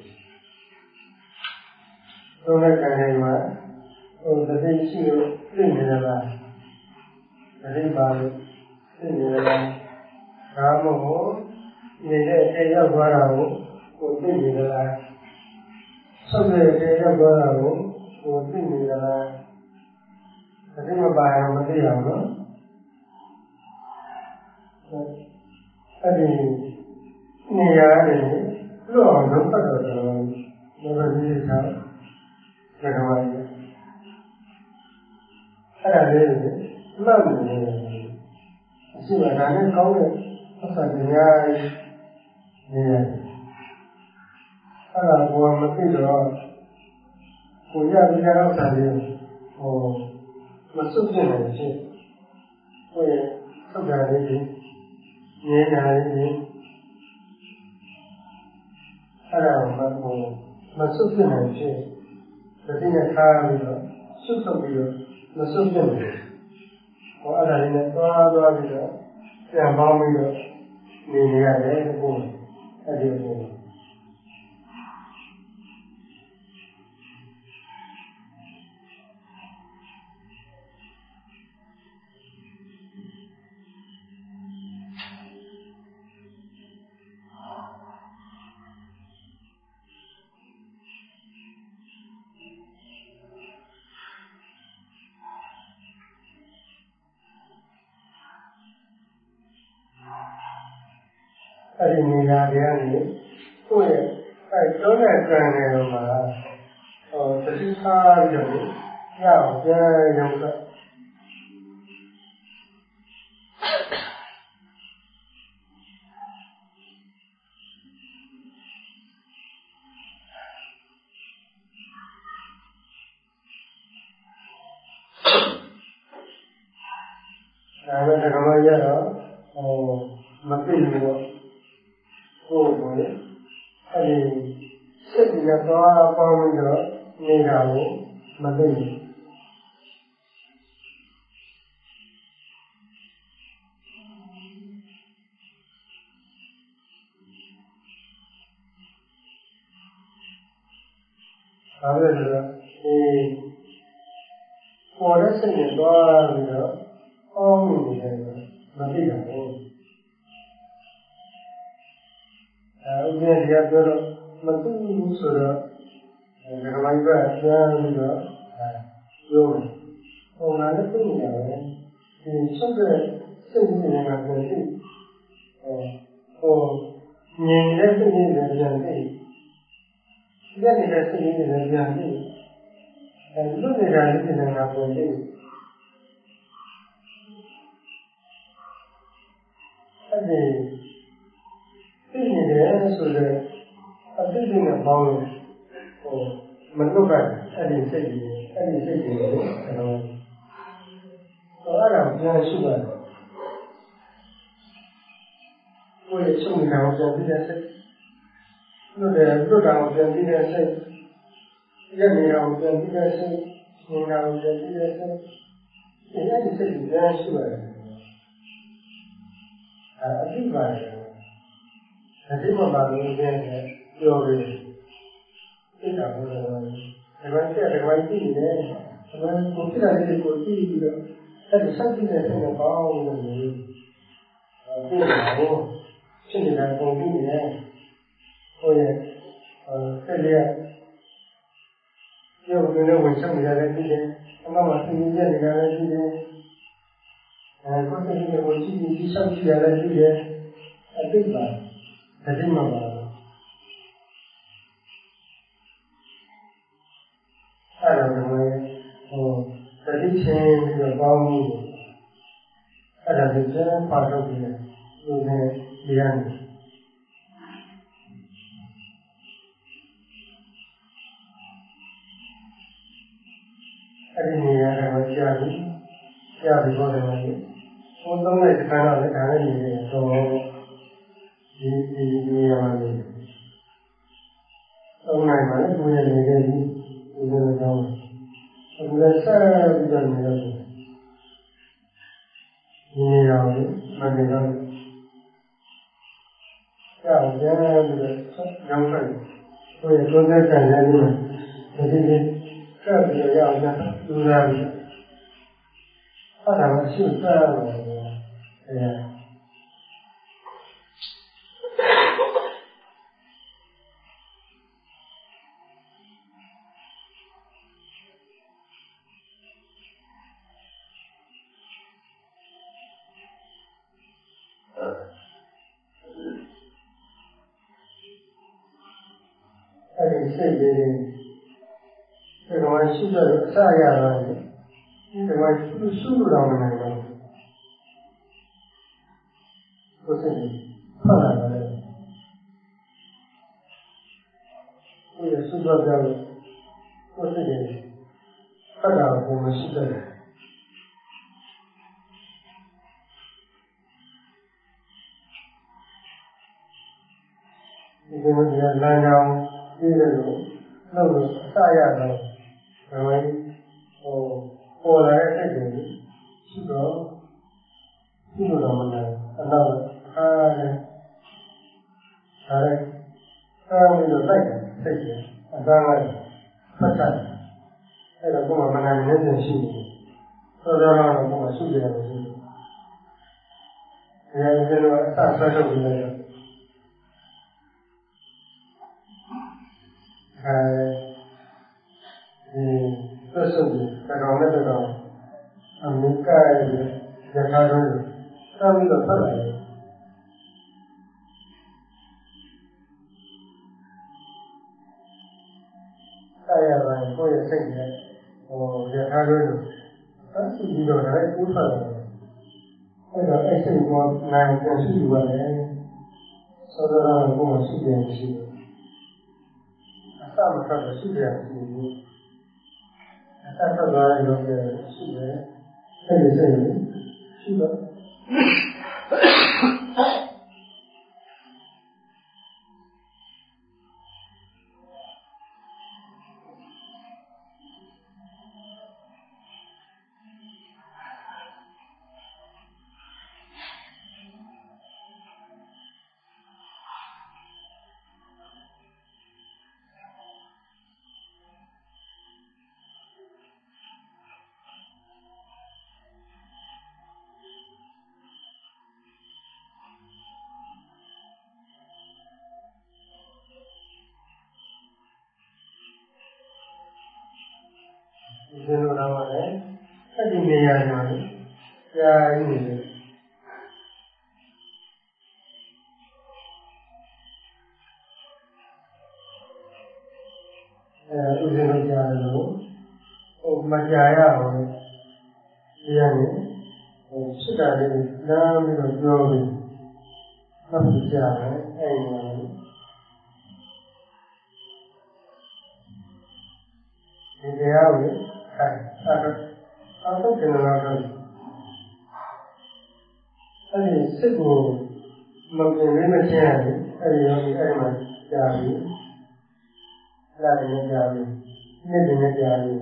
သုံးတဲ့ကံတွေမှာဟိုတတိရှိလို့သိနေတယ်လားတတိပါလို့သိနေတယ်လားဒါမှမဟုတ်နေတဲ့အချိန်ရောက်သွားတာကိုကိုသိနေတယ်လားဆောက်တဲ့အချိန်ရောက်သွားတာကိုကိုသိနေတယ်လားတတိမပါရင်မသိရဘူးနော်အဲ့ဒီနေရာတွေလို့အောင်လုပ်တတ်တော့တယ်လောကကြီးကဘယ်လိုလဲအဲ့ဒါလေးမှတ်နေတယ်အရှိမဒါနဲ့ကောင်းတဲ့ဥစ္စာတွေများနေရတယ်အဲ့ဒါကိုမသိတော့ကိုရပြီးတဲ့ဥစ္စာတွေဟိုမစွန့်ပြစ်နိုင်ဖြစ်ဟိုသုဒ္ဓလေးကြီးငြင်းတာလေးကြီးအဲ့ဒါကိုဟိုမစွန့်ပြစ်နိုင်ဖြစ်တတိယထားပြီးတော့စွတ်ထုတ်ပြီးတော့မစွန့်ပြစ်နိုင်ဟောအဲ့ဒါလေးနဲ့သွားသွားပြီးတော့ပြန်ပေါင်းပြီးတော့နေနေရတယ်ကိုအဲ့ဒီကိုအဲ့ဒီနေရာတွေကနေကိုယ့်ရဲ့အဲသုံးတဲ့ကံတွေမှာဟောသတိထားပြီးတော့ရအောင်ပြန်ရုံးတော့ဒါပဲတကယ်ရတော့ဟိုမသိဘူးတော့ကိုယ်ကိုယ်အဲ့ဒီစိတ်ကြီးကတော့ပေါင်းပြီးတော့နေတာကိုမသိဘူးဒါပဲဆိုတော့ဒီပေါ်တဲ့စိတ်နဲ့သွားပြီးတော့ပေါင်းနေတယ်မသိတာဘူးအဲဥပ္ပဒေတရားပြောတော့ဟမသိဘူးဆိုတော့ဒီကမိုင်းကပြန်ပြီးတော့ပြောတယ်ဟိုငါလည်းသိနေတာပဲဒီချုပ်တဲ့စိတ်ကြီးတွေကပြန်သိဟိုငြိမ်တဲ့စိတ်ကြီးတွေပြန်သိရက်နေတဲ့စိတ်ကြီးတွေပြန်သိအဲလွတ်နေတာလေးတွေကပြန်သိအဲ့ဒီသိနေတယ်ဆိုတော့အသိဉာဏ်နဲ့ပေါင်းလို့ဟိုမလွတ်ကအဲ့ဒီစိတ်ကြီးအဲ့ဒီစိတ်ကြီးကိုကျွန်တော်တော့အဲ့ဒါပြန်ရှိပါတယ်ကိုယ်ရဲ့ချုပ်နေတာကိုပြန်ပြီးတဲ့စိတ်လွတ်တယ်လွတ်တာကိုပြန်ပြီးတဲ့စိတ်ရက်နေတာကိုပြန်ပြီးတဲ့စိတ်နေတာကိုပြန်ပြီးတဲ့စိတ်ဒီအဲ့ဒီစိတ်ကြီးပြန်ရှိပါတယ်အဲအသိပါတယ်အသိမှပါလို့ပြန်ပြောပြီးသိတာဘုရားဒီမှာကျတဲ့ဒီမှာကြည့်နေတယ်ဒီမှာကိုဖြစ်တာလေးကိုကြည့်ပြီးတော့အဲ့ဒီဆက်ကြည့်တဲ့စိတ်ကိုပေါင်းလို့နေသိတာကိုဖြစ်နေတာပုံပြီးနေတယ်ဟိုရဲ့ဆက်ရရုပ်နဲ့ဝင်ချုပ်နေရတယ်ကြည့်တယ်အမှမှာသိနေရတယ်လည်းကြည့်တယ်အဲကိုယ်စိတ်ကိုကြည့်ပြီးဆက်ကြည့်ရတယ်ကြည့်တယ်အသိပါအသိမှပါအဲ့ဒါကဟိုသတိချင်းပြီးတော့ပေါင်းမှုအဲ့ဒါကိုကျန်ပါတော့ပြီးတယ်ဒီနေ့ဒီရန်အဲ့ဒီနေရာကကြာပြီကြာပြီတော့လည်းဘုံသုံးတဲ့ခါတော့လည်းဒါနဲ့နေတယ်တော့ဒီဒီနေရာမှာနေသုံးနိုင်ပါလေကိုယ်ရဲ့နေခဲ့ပြီးဒီလိုတော့အခုလည်းဆက်ပြီးတော့နေရတယ်ဒီနေရာကိုမနေတော့ကြောက်ကြပြီးတော့ကြောင်းဆိုင်ကိုယ်ရဲ့ကိုယ်သက်ကြံရည်နဲ့ဒီဒီဆက်ပြီးတော့ရအောင်လူလာပြီးအဲ့ဒါမှရှိသလားအဲအဲ့ဒီစိတ်လေးဒီကောင်ရှိတော့အစရတော့ဒီကောင်ရှိရှိလို့တော့မနိုင်တော့ကိုယ်စိတ်ဖတ်လာတယ်ကိုယ်ရရှိတော့ကြလို့ကိုယ်စိတ်ဖတ်တာကိုမရှိတော့တယ်ဒီလိုမျိုးလမ်းကြောင်းပြည့်တယ်လို့လို့အစရတော့ဒါမှဟိုပေါ်လာတဲ့စိတ်တွေရှိတော့ရှိလို့တော့မနိုင်အနောက်အားနဲ့ဒါလည်းအားပြီးတော့တိုက်တယ်စိတ်ကြီးအတန်းလိုက်ဖတ်တယ်အဲ့တော့ကိုယ်ကမနိုင်နေနေရှိနေသောတော်တော်ကိုယ်ကရှိတယ်လို့ရှိတယ်အဲဒီလိုအစဆွဲထုတ်ပြီးတော့အဲဒီသက်ဆုံးပြီးတော်နဲ့တော်အမေကရဲ့ရထားတော်ကိုတောင်းပြီးတော့ဖတ်လိုက်တယ်အဲ့ရပါတယ်ကိုယ့်ရဲ့စိတ်နဲ့ဟိုရထားတော်ကိုအဆူပြီးတော့လည်းဥဖတ်တယ်အဲ့တော့အဲ့စိတ်ကနိုင်ပြန်ရှိယူပါတယ်သောတော်တော်ကိုယ်ရှိတယ်ရှိတယ်အစမထွက်လို့ရှိတယ်ရှိဘူးအစထွက်သွားတဲ့လုပ်ရရှိတယ်အဲ့ဒီစိတ်ကိုရှိတော့ဆိုတာကလည်းအဲ့ဒီနေရာမှာကြာနေတယ်အဲဥစဉ်လို့ကြားတယ်လို့ဟိုမကြာရအောင်ဒီကနေဟိုစစ်တာလေးလမ်းပြီးတော့ပြောပြီးနောက်ပြကြတယ်အဲ့ဒီမှာဒီတရားကိုအဲအဲ့တော့အောက်တော့ကျင်လာတော့အဲ့ဒီစစ်ကိုမကင်လေးမရှင်းရဘူးအဲ့ဒီရောအဲ့ဒီမှာကြာပြီအဲ့ဒါလည်းကြာပြီနေ့တင်လည်းကြာပြီ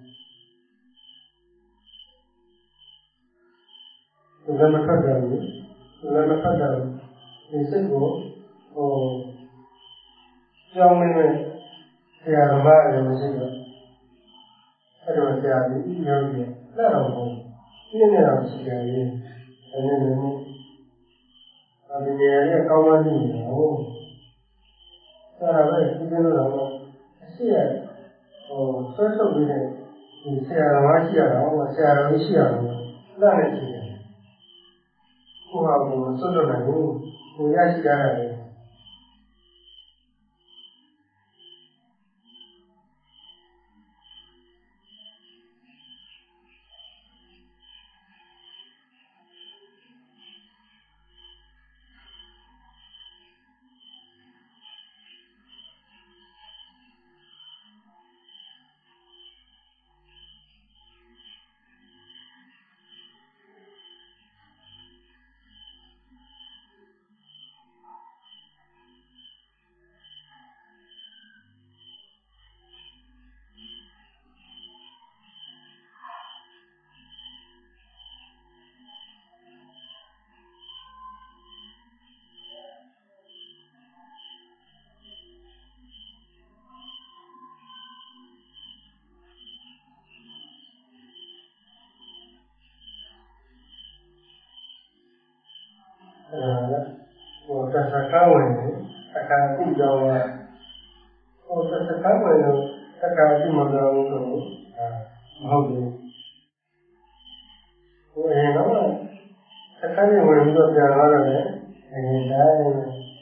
ဒီကမထွက်တယ်ဘူးဒီကမထွက်တယ်ဒီစစ်ကိုဟိုကြောင်းနေဆရာတော်မလည်းမရှိတော့အဲ့တော့ကြာပြီရောပြီလက်တော်ကိုဒီနေ့တော့ရှိကြရင်အဲ့ဒီလိုမျိုးအဲဒီနေရာရဲ့ကောင်းမှန်းနေတယ်ဟုတ်အဲ့ဒါပဲဒီလိုတော့အရှိရဟိုဆွဲဆုပ်ပြီးတဲ့ဒီဆရာတော်မရှိရတော့ဆရာတော်ရှိရတော့လက်နဲ့ရှိတယ်ကိုယ့်ဟာကိုယ်ဆွတ်လို့နိုင်ဘူးကိုရရှိရတာလေဟိုတသကားဝင်အခါကြည့်ကြောင်းဟိုတသကားဝင်လို့အခါကြည့်မလို့ဆိုမဟုတ်ဘူးဟိုရင်တော့အခါကြီးဝင်ပြီးတော့ပြန်လာတော့လေအဲတိုင်း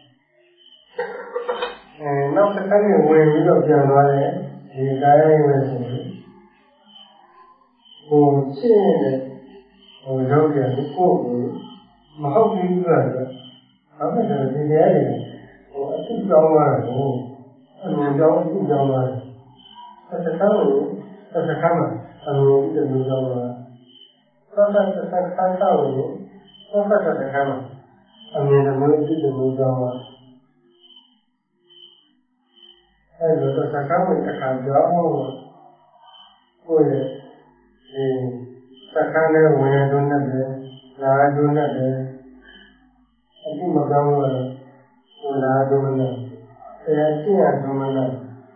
အဲနောက်အခါကြီးဝင်ပြီးတော့ပြန်သွားတယ်ဒီတိုင်းပဲဆိုရင်ဟိုရှင်းနေတဲ့ဟိုရောက်တယ်ကိုကိုမဟုတ်ဘူးကွာဘာမှမလုပ်ဒီတရားတွေဟိုအသိကြောင်းလာတယ်ဟိုအမြင်ကြောင်းအသိကြောင်းလာတယ်သက်သာလို့သက်သာမှာအမြင်ဒီလိုကြောင်းလာသက်သာသက်သာသက်သာလို့သက်သာသက်သာမှာအမြင်ဒီလိုဒီလိုကြောင်းလာအဲလိုသက်သာမှာတစ်ခါကြောင်းကိုရဲ့ဒီသက်သာနဲ့ဝင်ရတော့နဲ့လာတော့နဲ့အတိမကောင်းလို့ဟိုလာတော့နဲ့အဲကျင့်ရတော့နဲ့ဒါ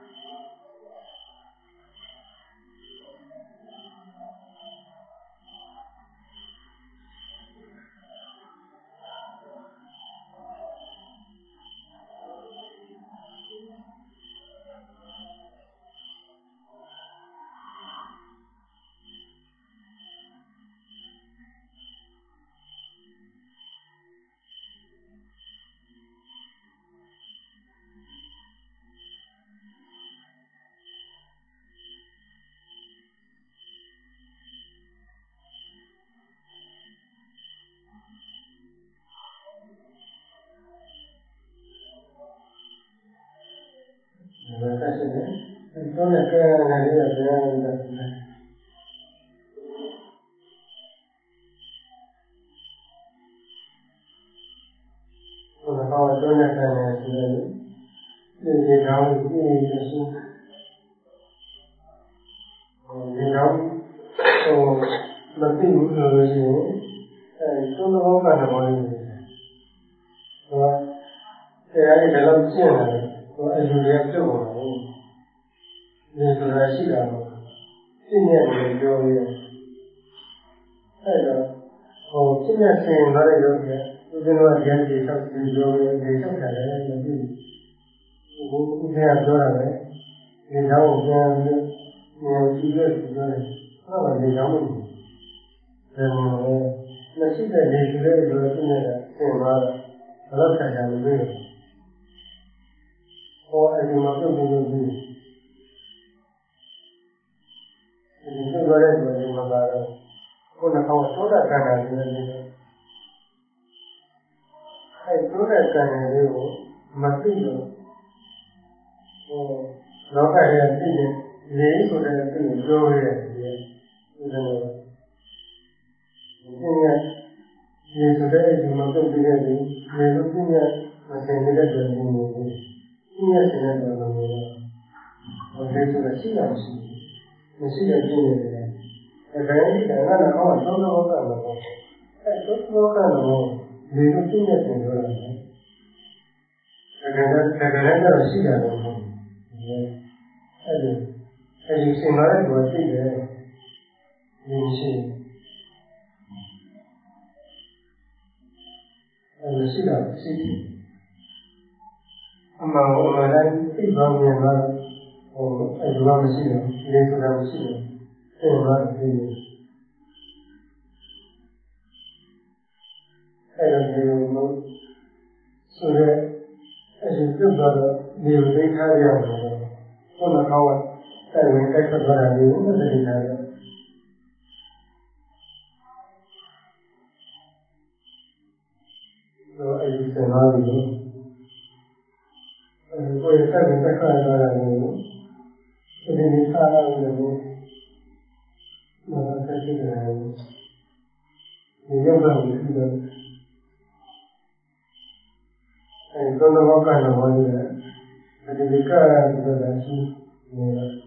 ကရှိတယ်။တော့လည်းကဲနေရပြန်တယ်။ဘုရားတော်တော့လည်းကဲနေဆိုတယ်။ဒီဒီကောင်းဒီဒီစုဟိုဒီကောင်းဟိုမသိဘူးလို့ရှိရင်အဲသုံးတော်ကတော့လေးဟိုတရားတွေလည်းကျင့်တယ်ဟိုအလူတွေပြုတ်သွားတယ်ဒီဆိုတာရှိတာပေါ့ပြည့်ညက်တယ်ပြောရအဲ့တော့ဟိုပြည့်ညက်ခြင်းသွားတဲ့လို့ဆိုဦးဇင်းတို့ကဉာဏ်ကြီးဆောက်ပြီးပြောရဒီဆောက်တယ်လည်းမသိဘူးဘုရားပြောတာပဲဒီတော့ပြန်ပြီးဉာဏ်ကြီးလို့ပြောတယ်ဟ那么你讲不懂，嗯，那现在你觉得说现在的电话的，老看见没有？我爱听嘛，对不对？你这个人说什么吧？我那看我多大干干的那个，还多大干干的哟，没对的。哦，老看见这个人说的这个标准的，就是。现在你说的什么对不对的？你说现在我现在在做什么？现在现在做什么？我在做的西洋戏，我西洋戏的。哎，反正你看，那那我多多我干了我，哎，多多我干了我，你说现在挺多的。这个人，这个人叫西洋东西，嗯，哎对，哎就新来的多这个，明星。呃，是的，是的。那么我们在这方面呢，我们哎，主要是的，联系上是的，这个可以。还有就是我们现在还是更多的留在他这样的，不能靠我在人该说多少留在这里来的。说哎，在哪里？呃，我也在人在看多少留。这里你看到的我，那他在这个你要不要你这个？哎，刚才我干的我这个，他这个个人这个是嗯，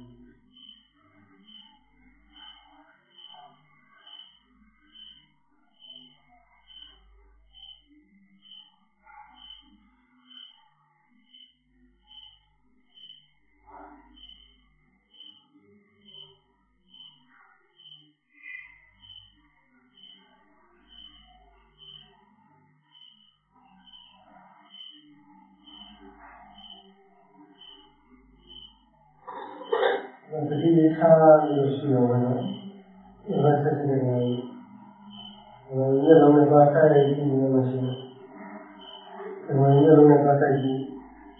那这里他这个是有的，一般是这个，呃，越弄越多在一起那么些，我越弄越多在一起。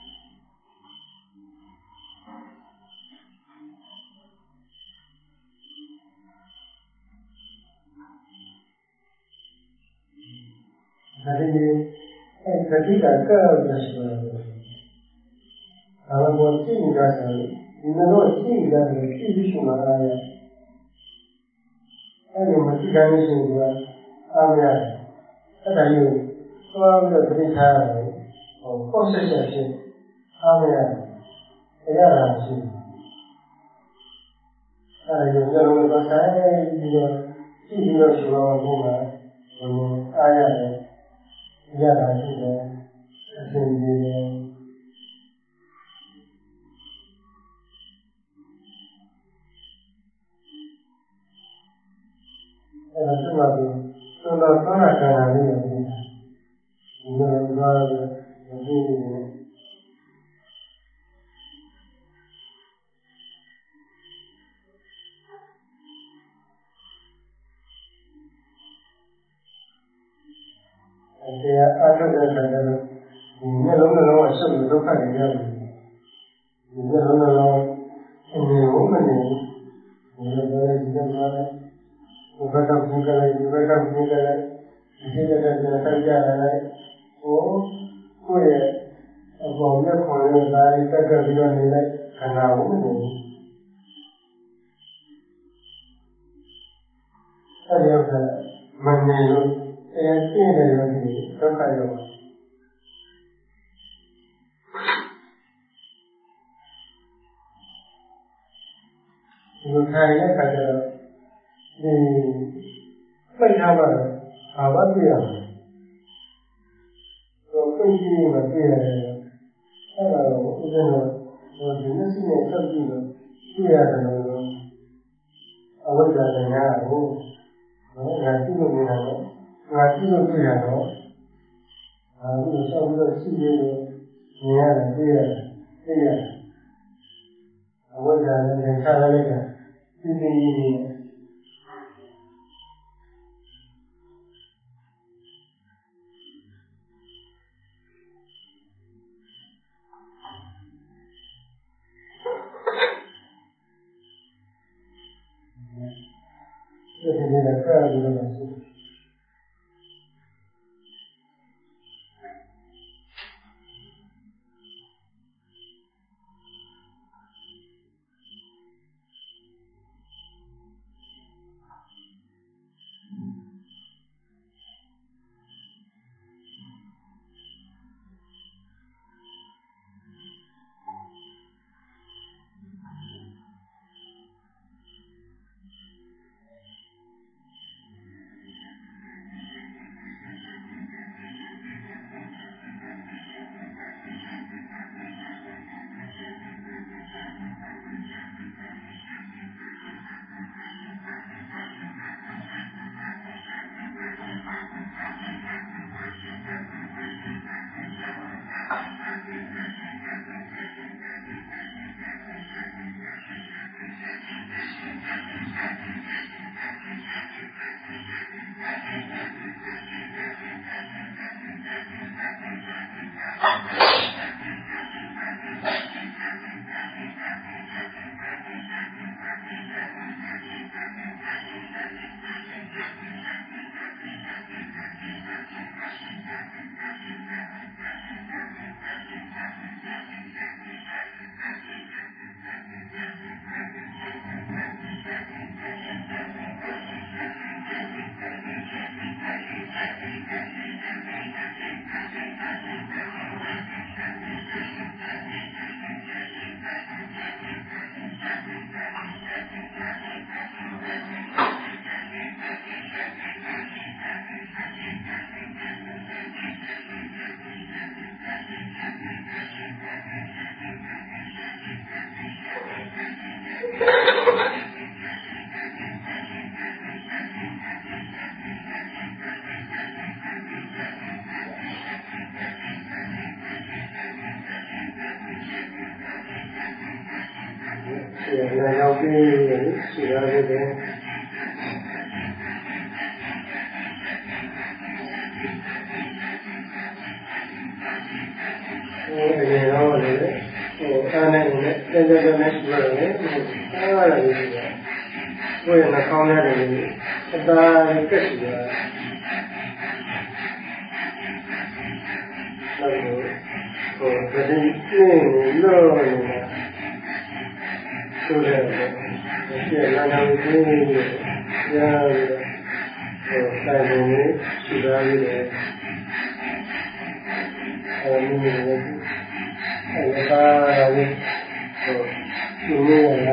他这里，哎，他这个个人是的，然后我这一个是，你们说这一个是必须什么来的？哎，我们这边的是一个安排的，这个有，说这个这里看，哦，不是小心，安排的，这样的是。哎，有些人说才这个继续要学我们，嗯，安样的，一样的这个，这个。哎，这么多，送到多少个人没有的？你们说有这个？哎，这样按照这个，你们能不能我是不是都看一样的？你们能不能你我们的，你们说的一个说的，我说他不干了，你说他不干了，你现在这个参加来，我我也。我们的朋友来在这里边来看看我们的，他就是门内有这些店的问题都还有。你看一看这个，你为什么好吧这样？我分析你们这样，那个我这种我真的是年设计的这样的那种，啊，我觉得人家我。我俺这个没啥的，俺这个不然的，啊，那个上不到细节的，你看这样这样，我讲人看他那个一零一零， နေတာကအဲ့ဒီလိုပဲရှိတယ်နာရောက်ပြီးရှိရသေးတယ်အဲဒီတော့လေဟိုအားနဲ့နဲ့တဲတဲတဲနဲ့ပြောတယ်အားရတယ်ဒီကကိုယ်နှာခေါင်းနဲ့လည်းအသားကက်စီရအဲ့လိုဟိုဒီပြင်းလို့နေတာဆိုတယ်ဒီလာလာကိုရရဟိုဆိုင်နေရှိတာလေးတယ်အဲဒီလိုအဲ့ဒါလေးဟိုဒီလိုလား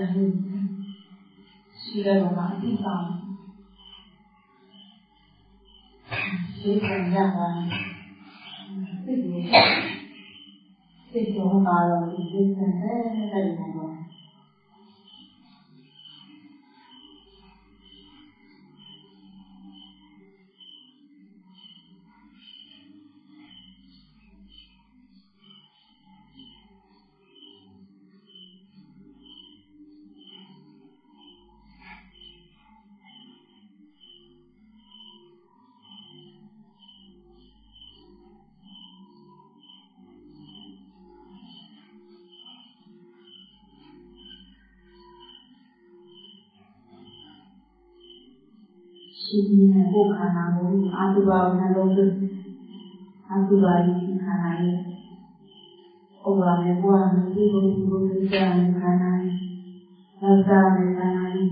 ရှိတဲ့မှာအတိအကျသိကြရတာသိနေသိကြမှာတော့ဒီစံတဲ့တဲ့မှာရှိနေတဲ့ဘုခန္ဓာကိုအာတုဘာနှလုံးသွင်းအာတုဘာယခန္ဓာရဲ့ဩဘာနဲ့ဘဝနဲ့ဒီလိုဒီလိုသိကြတဲ့ခန္ဓာရဲ့သစ္စာနဲ့ခန္ဓာရဲ့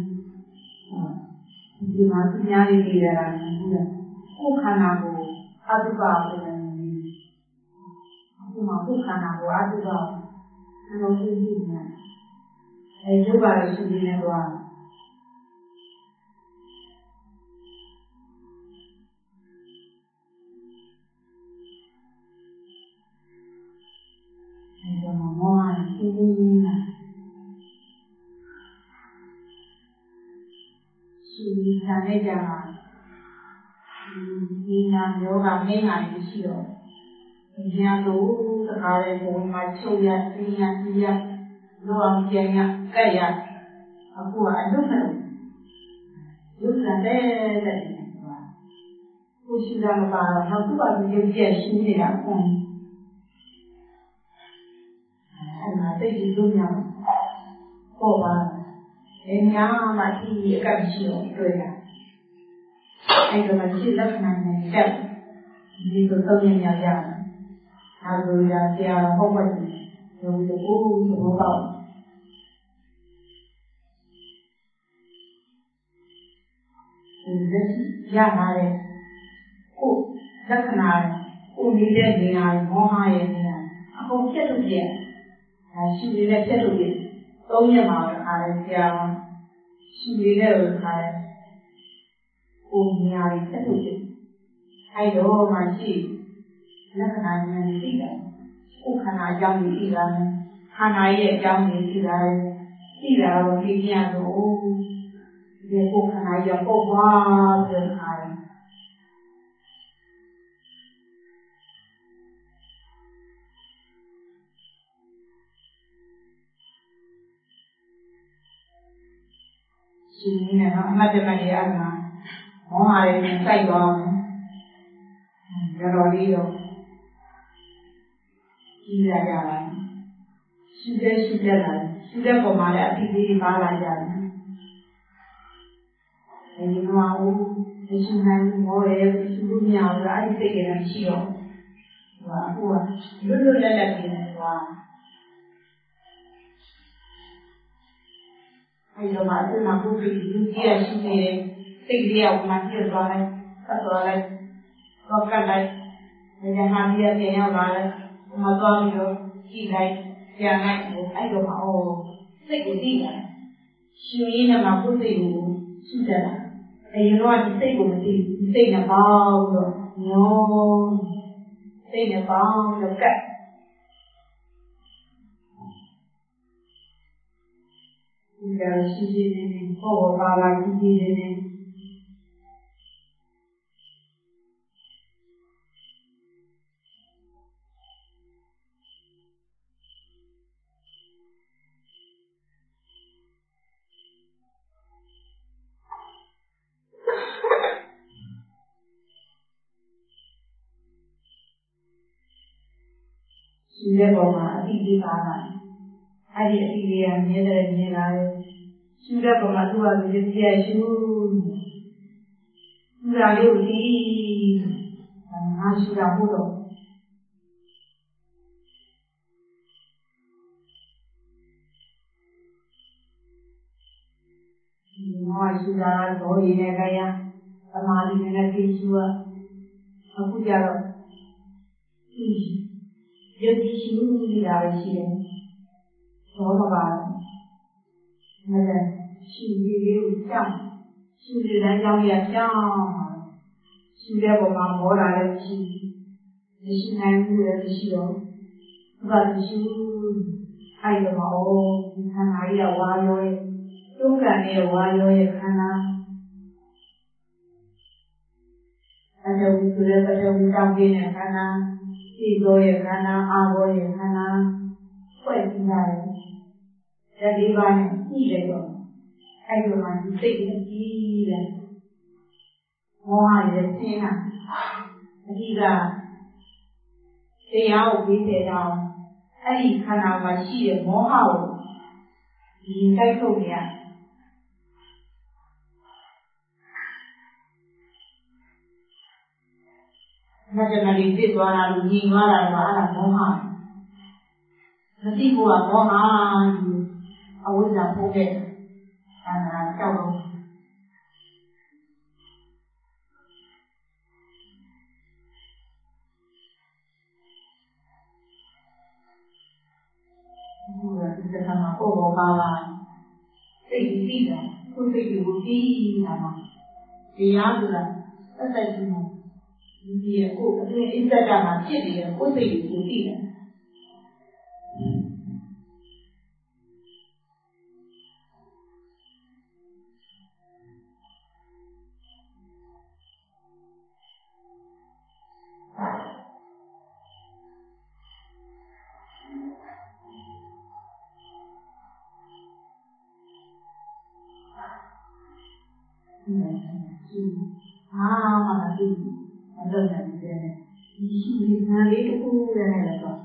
ဒီမှာသူများတွေကြည့်ရတာနဲ့ဘုရားဘုခန္ဓာကိုအာတုဘာကိုလည်းအခုမှဘုခန္ဓာကိုအာတုဘာနှလုံးသွင်းနေတာအဲရုပ်ပါရရှိနေတဲ့တော့ရှိခံနေကြတာဒီနာမျိုးကမင်းနိုင်ရှိတော့ဒီညာတို့တခါလေဘုံမှာချုပ်ရသိရသိရလောအောင်ကျန်ရကဲ့ရအခုကအလုပ်နဲ့ရုပ်စံတဲ့တဲ့နေတာကိုရှိတာမပါတော့နောက်သူ့ဘာလို့ရုပ်ကျက်ရှိနေတာကွန်အဲ့ဒါသိကြည့်လို့ရတော့ပါအင်းညာမှဒီအကပ်ရှိတော့တွေ့ရအဲ့ဒါမှရှိလက္ခဏာနဲ့တက်ဒီလိုသုံးရရရအာရုံရဆရာတော်ဟုတ်ပါ့ဒီလိုကိုသဘောပေါက်ဒီလက်ရလာတဲ့ကိုလက္ခဏာကိုနေတဲ့နေရာမောဟရဲ့နေရာအကုန်ဖြတ်လို့ပြဒါရှိနေတဲ့ဖြတ်လို့ပြသုံးရက်မှာတခါလဲဆရာရှိနေတဲ့တခါလဲကိုနေရာကြီးဖြတ်လို့ပြအဲ့တော့မှရှိလက္ခဏာဉာဏ်သိတယ်ကိုခန္ဓာအကြောင်းကြီးသိတာနဲ့ခန္ဓာရဲ့အကြောင်းကြီးသိတာလေသိတာတော့သိကြတော့ဒီကိုခန္ဓာရဲ့ပုတ်သွားတဲ့ခါရှင်နေတော့အမှတ်တမဲ့ရမှာမောဟရဲ့စိုက်သွားတယ်တော်တော်လေးတော့ကြီးလာကြတာရှိတဲ့ရှိတဲ့လာရှိတဲ့ပုံမှာလည်းအဖြစ်လေးပါလာကြတယ်အဲဒီမှာဟိုမရှိနိုင်မောရဲရှိလို့မရဘူးအဲ့ဒီစိတ်ကလည်းရှိတော့ဟိုအခုကလွတ်လွတ်လပ်လပ်နေတယ်ကွာအဲဒီတော့မှအခုမှပုဂ္ဂိုလ်ကြီးကြီးရရှိနေတဲ့စိတ်လေးကမှပြည့်သွားလိုက်ဆက်သွားလိုက်တော့ကတ်လိုက်ဒီဟာကြီးရပြန်ရောက်လာတယ်မတော်ပြီးတော့ကြည့်လိုက်ပြန်လိုက်အဲ့တော့မှအော်စိတ်ကိုသိတာရှင်ရင်းနဲ့မှကိုယ်စိတ်ကိုရှိတတ်တာအဲဒီတော့ဒီစိတ်ကိုမသိဒီစိတ်နဲ့ပေါင်းတော့ညောစိတ်နဲ့ပေါင်းတော့ကတ်ဒီကရှိရှိနေနေဟောပါလာကြည့်ကြည့်နေဒီတဲ့ပုံမှာအတိအကျပါလာအဲ့ဒီအတိအကျကမြဲတယ်မြဲလာတယ်ရှိတဲ့ပုံမှာသူ့ဟာသူကြည့်ရရှုသူ့ရာလေးကိုကြည့်ငါရှိတာဟုတ်တော့ဒီမှာရှိတာတော့ရင်းနဲ့ကြရသမာဓိနဲ့ကြည့်ရှုရအခုကြတော့ယုတ်ကြည်ရှိနေတာပဲရှိတယ်ဘောမပါ那个修理有讲，修理来讲也讲，修理我们莫来的修，修难路的修，是吧？修还有嘛哦，你看哪里有挖有的，中间的有挖有的看呐，那就无所谓，那就无当兵的看呐，地多也看呐，阿多也看呐，会听来。在地方呢，地来着，还有嘛，你这个地的，我还是天啊，这个这样我比这样，哎，你看那个细的毛好，应该够的。那就那里最多那里你妈来把那毛好，那地步啊毛好。啊，我讲不给，啊，教导。不是，这他妈活活巴巴，这一地的，不是有地的吗？这样子的，那在什么？也不，这一在干嘛？这里也不是有地的。啊，嘛是，那个那个，你是不是哪里都不来那个？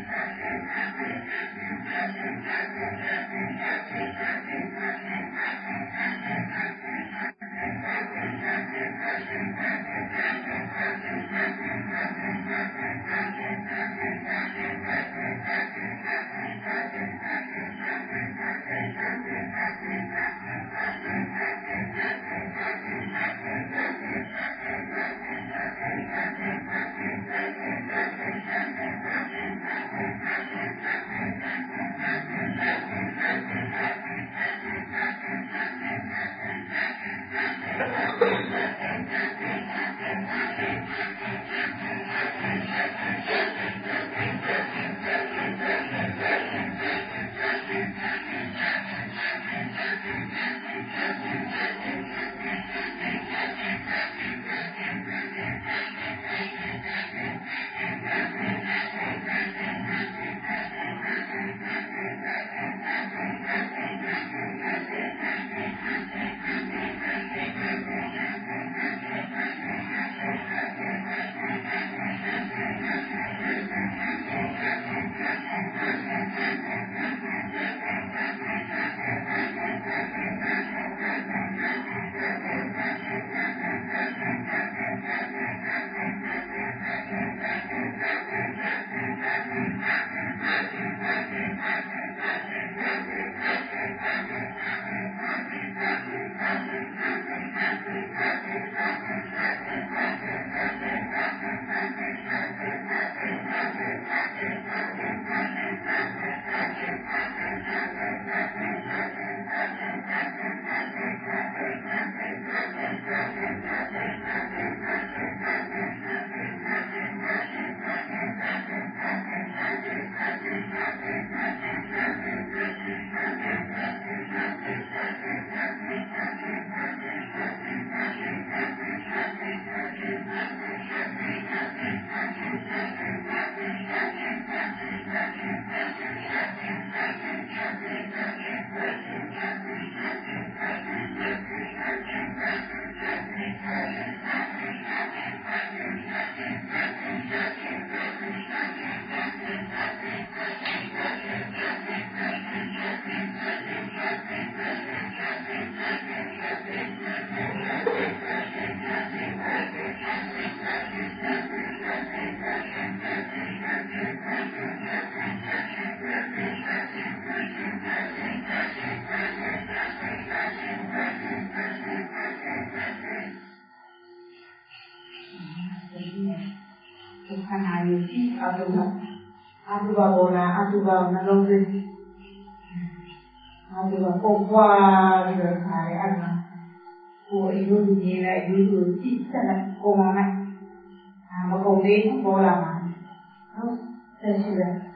Adubabola, aduba nalongre, aduba kokwa gitu hari ana, ko ibu ni la ibu ti sana ko mana, ama ko be bola mana, no, tersudah.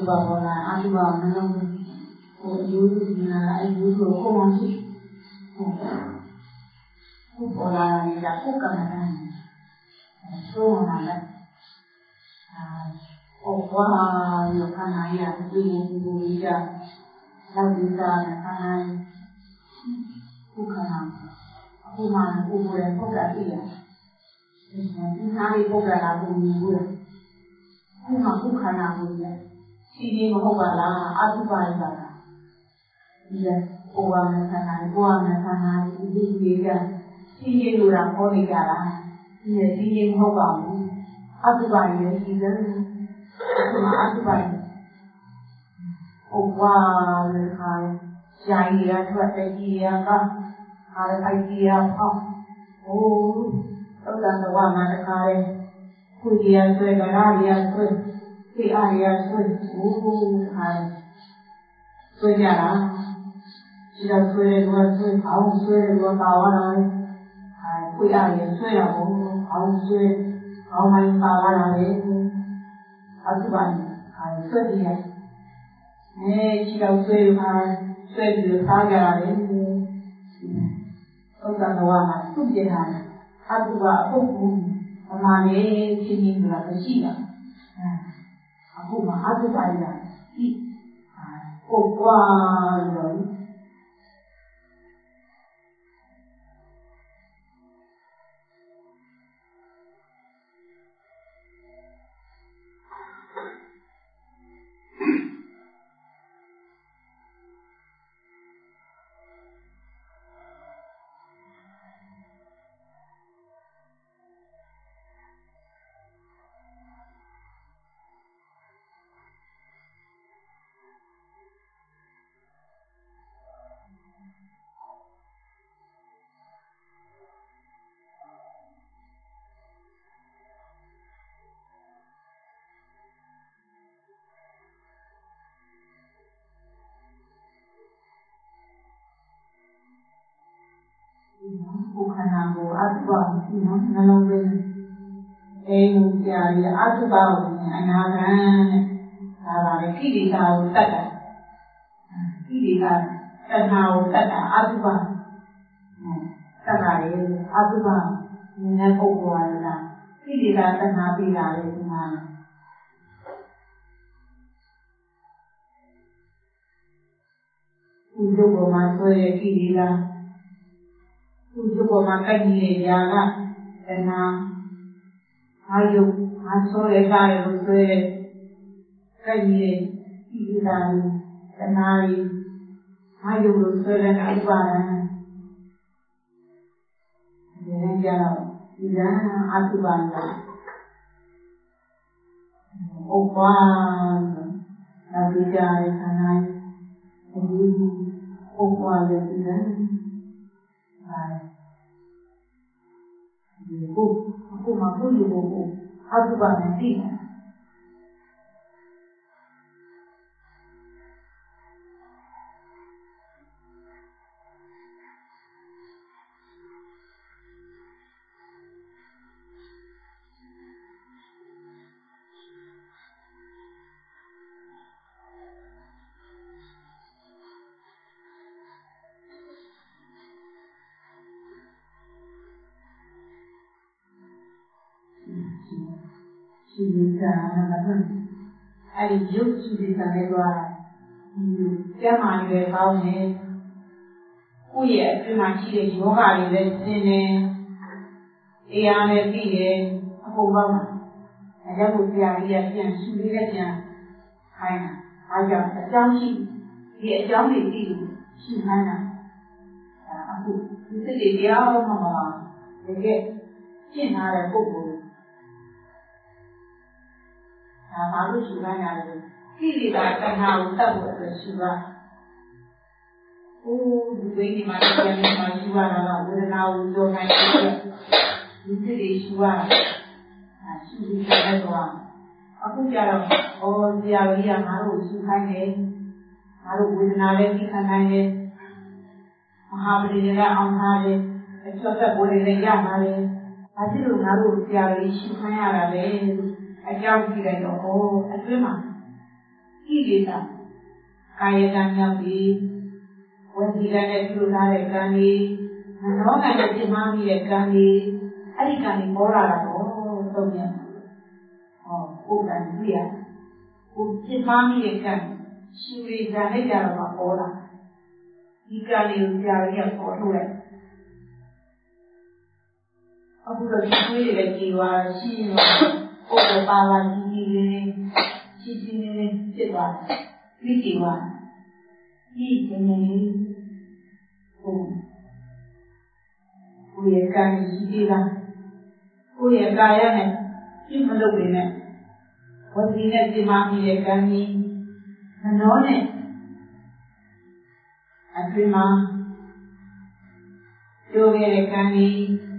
ပါဘောလားအတုပါမလုံးဟိုယူနာအယူကိုဟောမှရှိဟုတ်ဟုတ်ပေါ်လာနေတာကိုကမှန်းတယ်ဆိုးမှာလည်းအာဟိုဝါရောခနာရဒီဒီဒီကြလောက်ဒီတာနဲ့ခနာကိုခနာအခုမှကိုကိုယ်ပုတ်တာပြရဒီနားလေးပုတ်တာလာဘူးဘူးလားခုမှခုခနာဘူးလေစီဒီမဟုတ်ပါလားအတုပါရပါလားဒီလေဟိုကမခနာကိုကမခနာဒီဒီကြီးကစီဒီလိုတာဟောနေကြတာဒီလေစီဒီမဟုတ်ပါဘူးအတုပါရရှိတယ်ခုမှအတုပါရဟိုဝါလေခါရှားရထွက်တဲ့ကြီးရကဟာအိုက်ကြီးရဟောဟိုသုတ္တန်တော်မှာတခါလေခုကြီးရဆွဲကြရရဆွဲသိအားရဆွဲဟိုဟာဆွဲကြတာဒီတော့ဆွဲတယ်ကဆွဲအောင်ဆွဲတယ်ကပါဝါလာဟာခွေအားရဆွဲရအောင်အောင်ဆွဲအောင်မိုင်းပါလာတယ်အတုပါဟာဆွဲကြည့်ရအဲဒီတော့ဆွဲပါဆွဲပြီးသားကြရတယ်သုတ္တန်တော်မှာသူ့ပြတာအတုပါအပုပ်ဘူးအမှန်လေးချင်းချင်းဆိုတာမရှိတာအခုမှအတုပါရတာဒီကိုကွာလို့ကိုခန္ဓာကိုအတုပါနော်နှလုံးသွင်းအဲကြာရအတုပါကိုအနာဂံဒါပါလေကိလေသာကိုတတ်တာကိလေသာတဏှာကိုတတ်တာအတုပါတတ်တာလေအတုပါနည်းပုဂ္ဂိုလ်ရတာကိလေသာတဏှာပြီးတာလေဒီမှာဥဒ္ဒဘောမှာဆိုရကိလေသာဥဒ္ဒဘောမှာကကြီးရဲ့ຢာကတဏှာအာယုအာဆိုရတာလို့ဆိုရကကြီးရဲ့ကိလေသာတဏှာရီအာယုလို့ဆိုရတဲ့အဥပါဒံဒီနေ့ကျတော့ဒီကံအတုပါဒံဥပ္ပါအဘိဓါရခန္ဓာဒီဥပ္ပါရဲ့ဒီကံအဲဒီကိုအခုမှဘုရားကိုအတုပါနဲ့သိတယ်ရှိနေတာကတော့အဲဒီရုပ်ရှိတဲ့တဲ့ကွာကျမ်းမာရွယ်ကောင်းနေကိုယ့်ရဲ့အတွင်းမှာရှိတဲ့ယောဂတွေလည်းရှင်းနေတရားလည်းသိတယ်အကုန်လုံးအဲဒါကိုတရားကြီးကပြန်ရှင်းပြီးပြန်ခိုင်းတာအားကြောင့်အကြောင်းရှိဒီအကြောင်းတွေသိလို့ရှင်းခိုင်းတာအခုဒီစိတ်တွေတရားဟောမှာပါတကယ်ရှင်းထားတဲ့ပုဂ္ဂိုလ်ဒါမှလို့ရှိခိုင်းရတယ်ကိလေသာတဏှာကိုတတ်ဖို့အတွက်ရှိပါအိုးဒီဝိညာဉ်မှာတရားနဲ့မှာရှိပါတော့ဝေဒနာကိုကြောခိုင်းတယ်ဒီစိတ်တွေရှိပါအဲရှိပြီးတဲ့တော့အခုကြတော့ဩဆရာကြီးကငါတို့ရှိခိုင်းတယ်ငါတို့ဝေဒနာလည်းသိခံနိုင်တယ်မဟာပရိသေကအောင်ထားတယ်အချောသက်ပေါ်တွေလည်းရပါလေဒါဖြစ်လို့ငါတို့ဆရာကြီးရှိခိုင်းရတာလေအကြောင်းကြည့်လိုက်တော့ဩအတွင်းမှာ Kita kayakannya bi wajibnya itu dari kami menolaknya cemani kami adik kami pola oh tuanya oh bukan dia cemani kami suri dari jalan pola jika dia jalan pola aku lagi suri lagi wah sih oh bawa gigi sisi ni cepat Likiwa, ini oh, kuya kami sikila, kuya kaya ni, cuma lobe ni, wajib ni mami kami, menone, akhirnya, joge kami,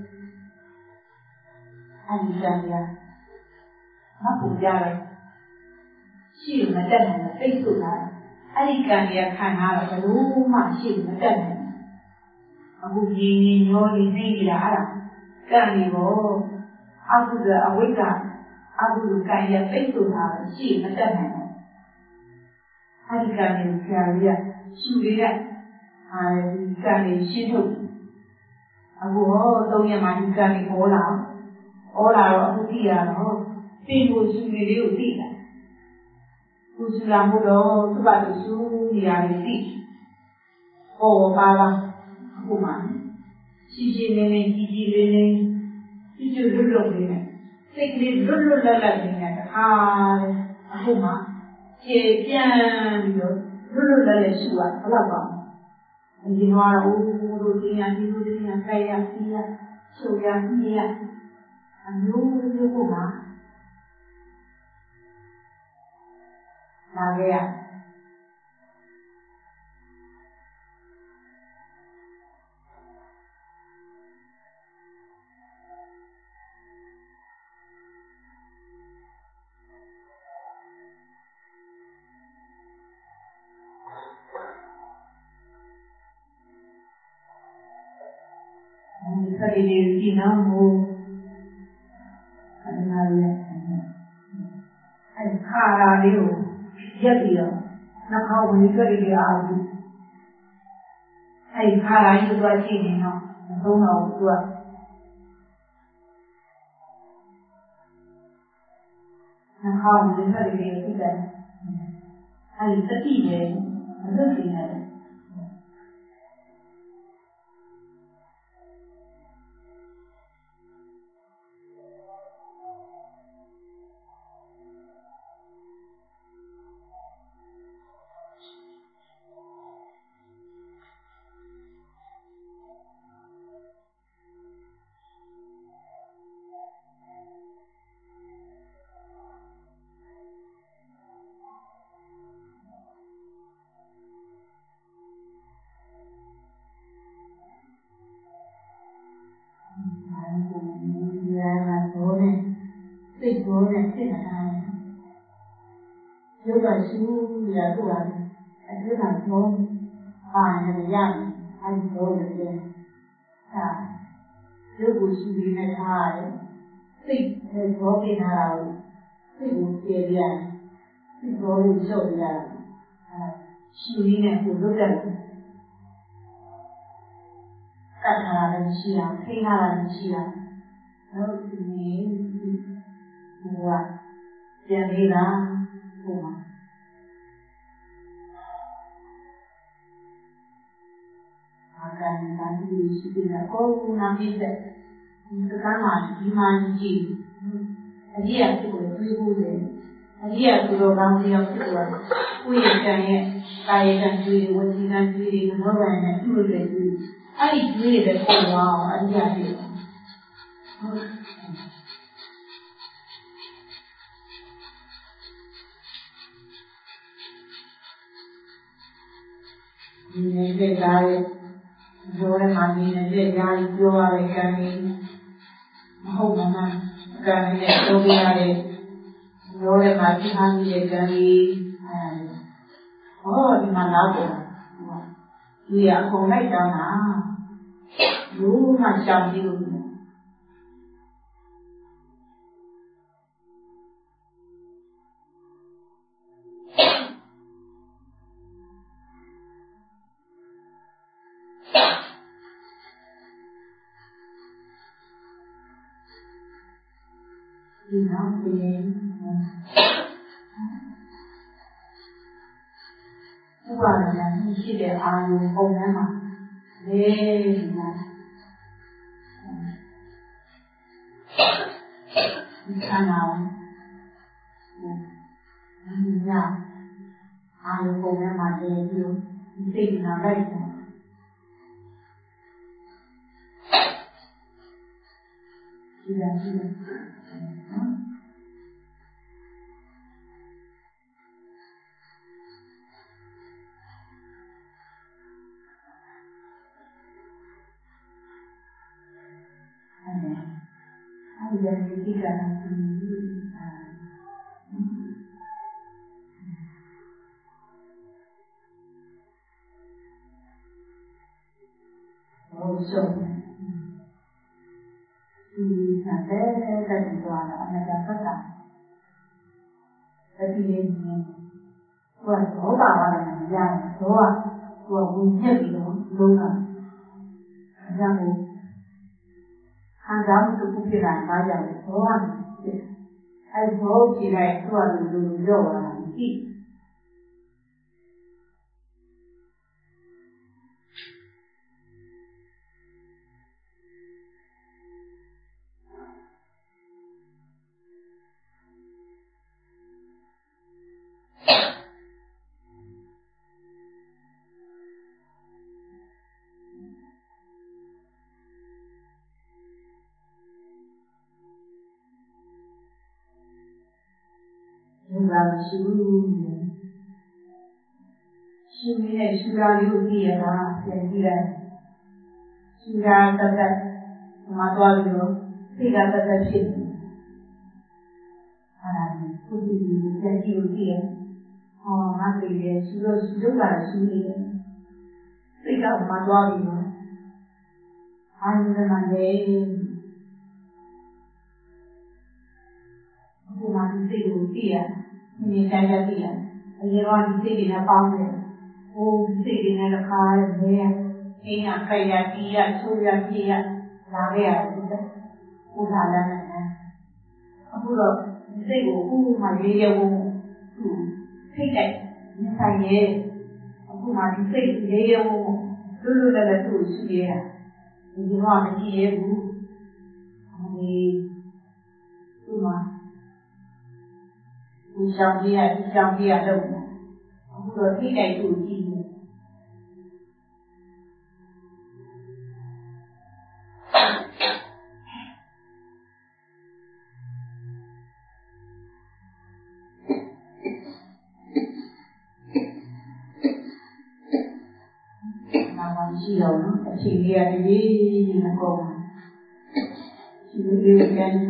adik-adik, apa jalan? Siapa macam mana itu lah. Adik dia kanar baru masih macam mana. Aku ini nyori ni lah. Kami bo, aku dah awak dah, aku kan dia itu lah. Siapa macam mana. Adik dia dia suria, adik dia situ. Aku oh tahu yang mana dia olah, olah aku dia oh, pintu suria dia. Usulan bodoh sebab itu dia mesti. Oh bapa, aku mana? Sisi ni, sisi ni, sisi dulu ni, sisi dulu lagi ni. Ah, aku mana? Cian dia, dulu lagi suat, apa? Jadi orang uru dia, ibu dia, saya dia, suya dia, anu dia aku mana? Nagaya. Kita di sini namu, ada naya, ada kara dia. Jadi ya, nak kau ni kerja dia abu. Hai kara itu dua sini no, dua no dua. Nak kau ni kerja dia kita. Hai tadi dia, ada sini. Boleh tidak ada. Juga suhu ya Tuhan, itu langsung hanya yang ada boleh. Ah, juga suhu ini ada. Sih, boleh ada. Sih boleh dia, sih boleh show dia. Ah, suhu ini boleh ada. Katakan siapa, tinggalan siapa. Lalu ini buat yang hilang rumah. Akan nanti sudah kau nanti sekarang iman ji, dia tu ibu dia, dia tu orang yang tu, kuikan ye, kaikan tu, wajikan tu, orang yang tu tu, adik tu dia kau wow, adik dia. Ini kaya, orang mandi ini kaya jual kami, mau mana kami itu kaya, orang mandi mandi kami, oh di mana tu, dia kau nak jangan, lu macam itu. ဒီနောက်ပြင်ဥပါဒနာရှိတဲ့အာယုံပုံထဲမှာလေးနေတာဒီခန္ဓာကိုဒီညအာယုံပုံထဲမှာတည်ပြီးဒီစိတ်နာလိုက်တယ်ဒီလိုဒီလိုနော်အဲ့ဒါဒီကိစ္စကဟုတ်ဆုံးဒီကတည်းကတည်းကတော့အမှန်တရားပတ်တာတတိယနေ့ဟိုတော့ပါပါလားမရဘူးတော့ဟိုဝင်ချက်ပြီးတော့လုံးတာအကြောင်းခံစားမှုတစ်ခုဖြစ်လာတာကြောင့်ဘောကအဲဘောကြည့်လိုက်သူ့အလိုလိုရောလာကြည့်ဘာရှိဘူးရှိနေတဲ့ရှိရာလေးကိုကြည့်ရတာပြန်ကြည့်လိုက်ရှိရာတစ်သက်မှာတော့ပြီးတော့သိတာတစ်သက်ဖြစ်နေအဲ့ဒါကိုဒီလိုပြန်ကြည့်လို့ကြည့်ရဟောငါသိတယ်ရှိလို့ရှိလို့ပါရှိနေတယ်သိတာမှာတော့ပြီးတော့အာရုံနဲ့လေအခုမှဒီစိတ်ကိုကြည့်ရဒီတိုင်းကြည့်ရအရင်ကဒီစိတ်တွေနဲ့ပေါင်းတယ်ဟိုဒီစိတ်တွေနဲ့တစ်ခါလေအင်းရခိုင်ရတီးရချိုးရပြေးရလာခဲ့ရတယ်ဟိုထားလာတယ်အခုတော့ဒီစိတ်ကိုအခုမှရေးရဖို့ထိတ်တယ်မဆိုင်ရဲ့အခုမှဒီစိတ်ရေးရဖို့လွတ်လွတ်လပ်လပ်သူ့ရှိရတာဒီတော့မကြည့်ရဘူးဒီသူ့မှာဒီဆောင်ကြီးရဒီဆောင်ကြီးရတော့အခုတော့ထိတိုက်သူ့ကြည့်နေရှိတော့နော်အချိန်ကြီးရတယ်ဒီမကောင်းရှိလို့ဒီကနေ့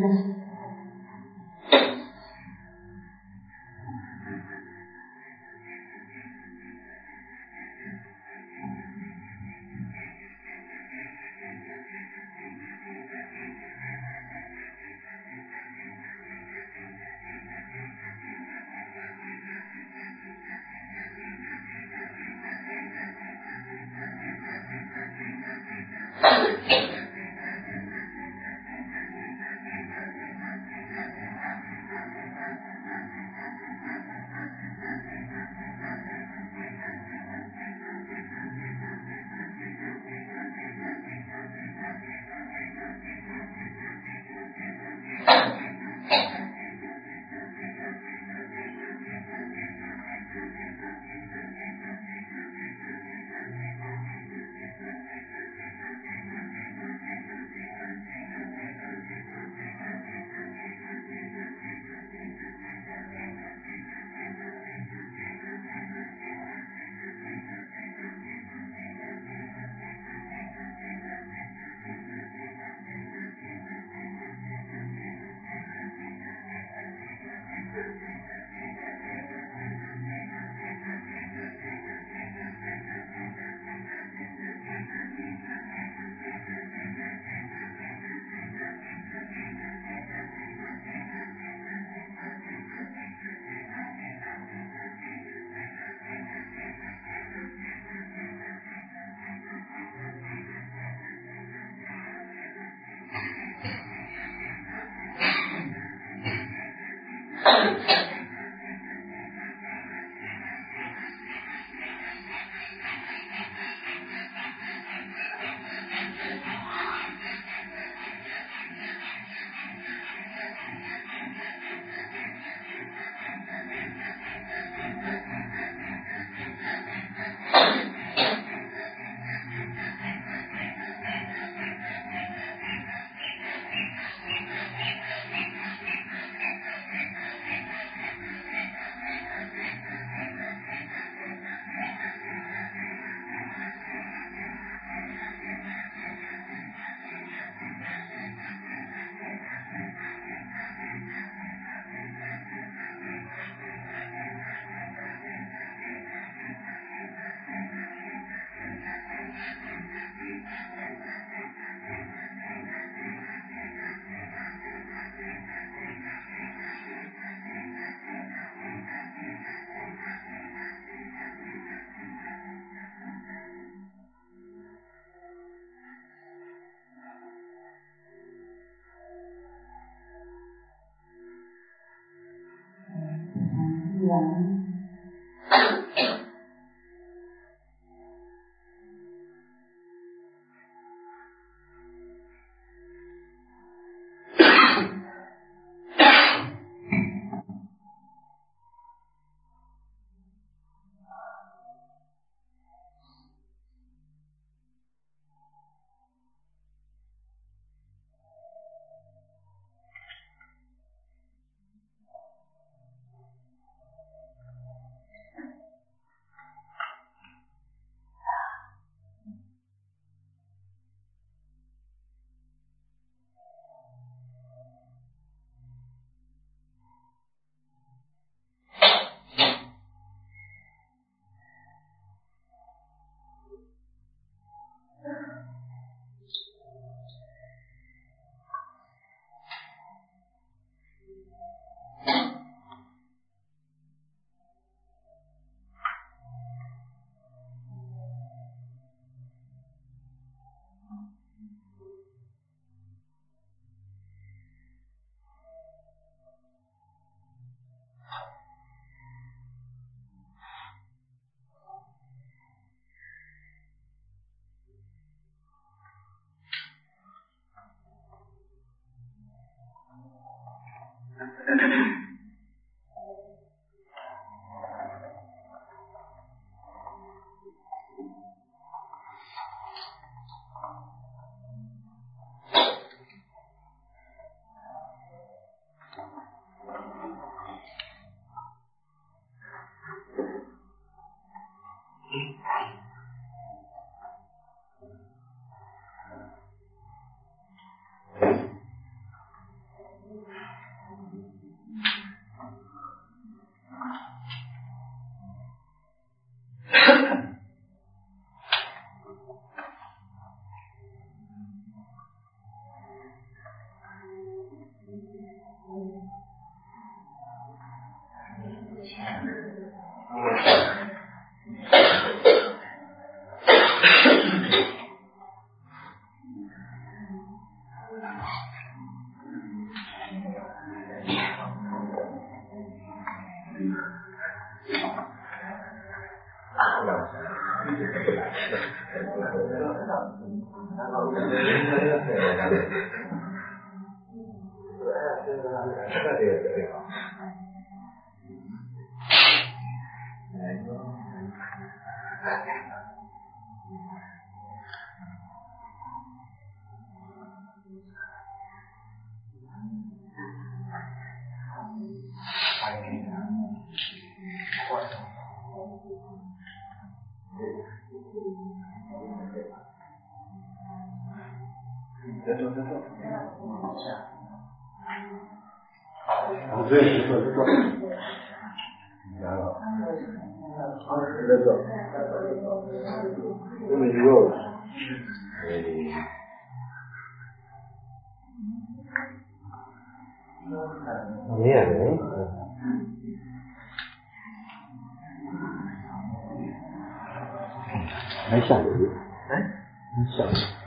没下雨，哎，没下雨。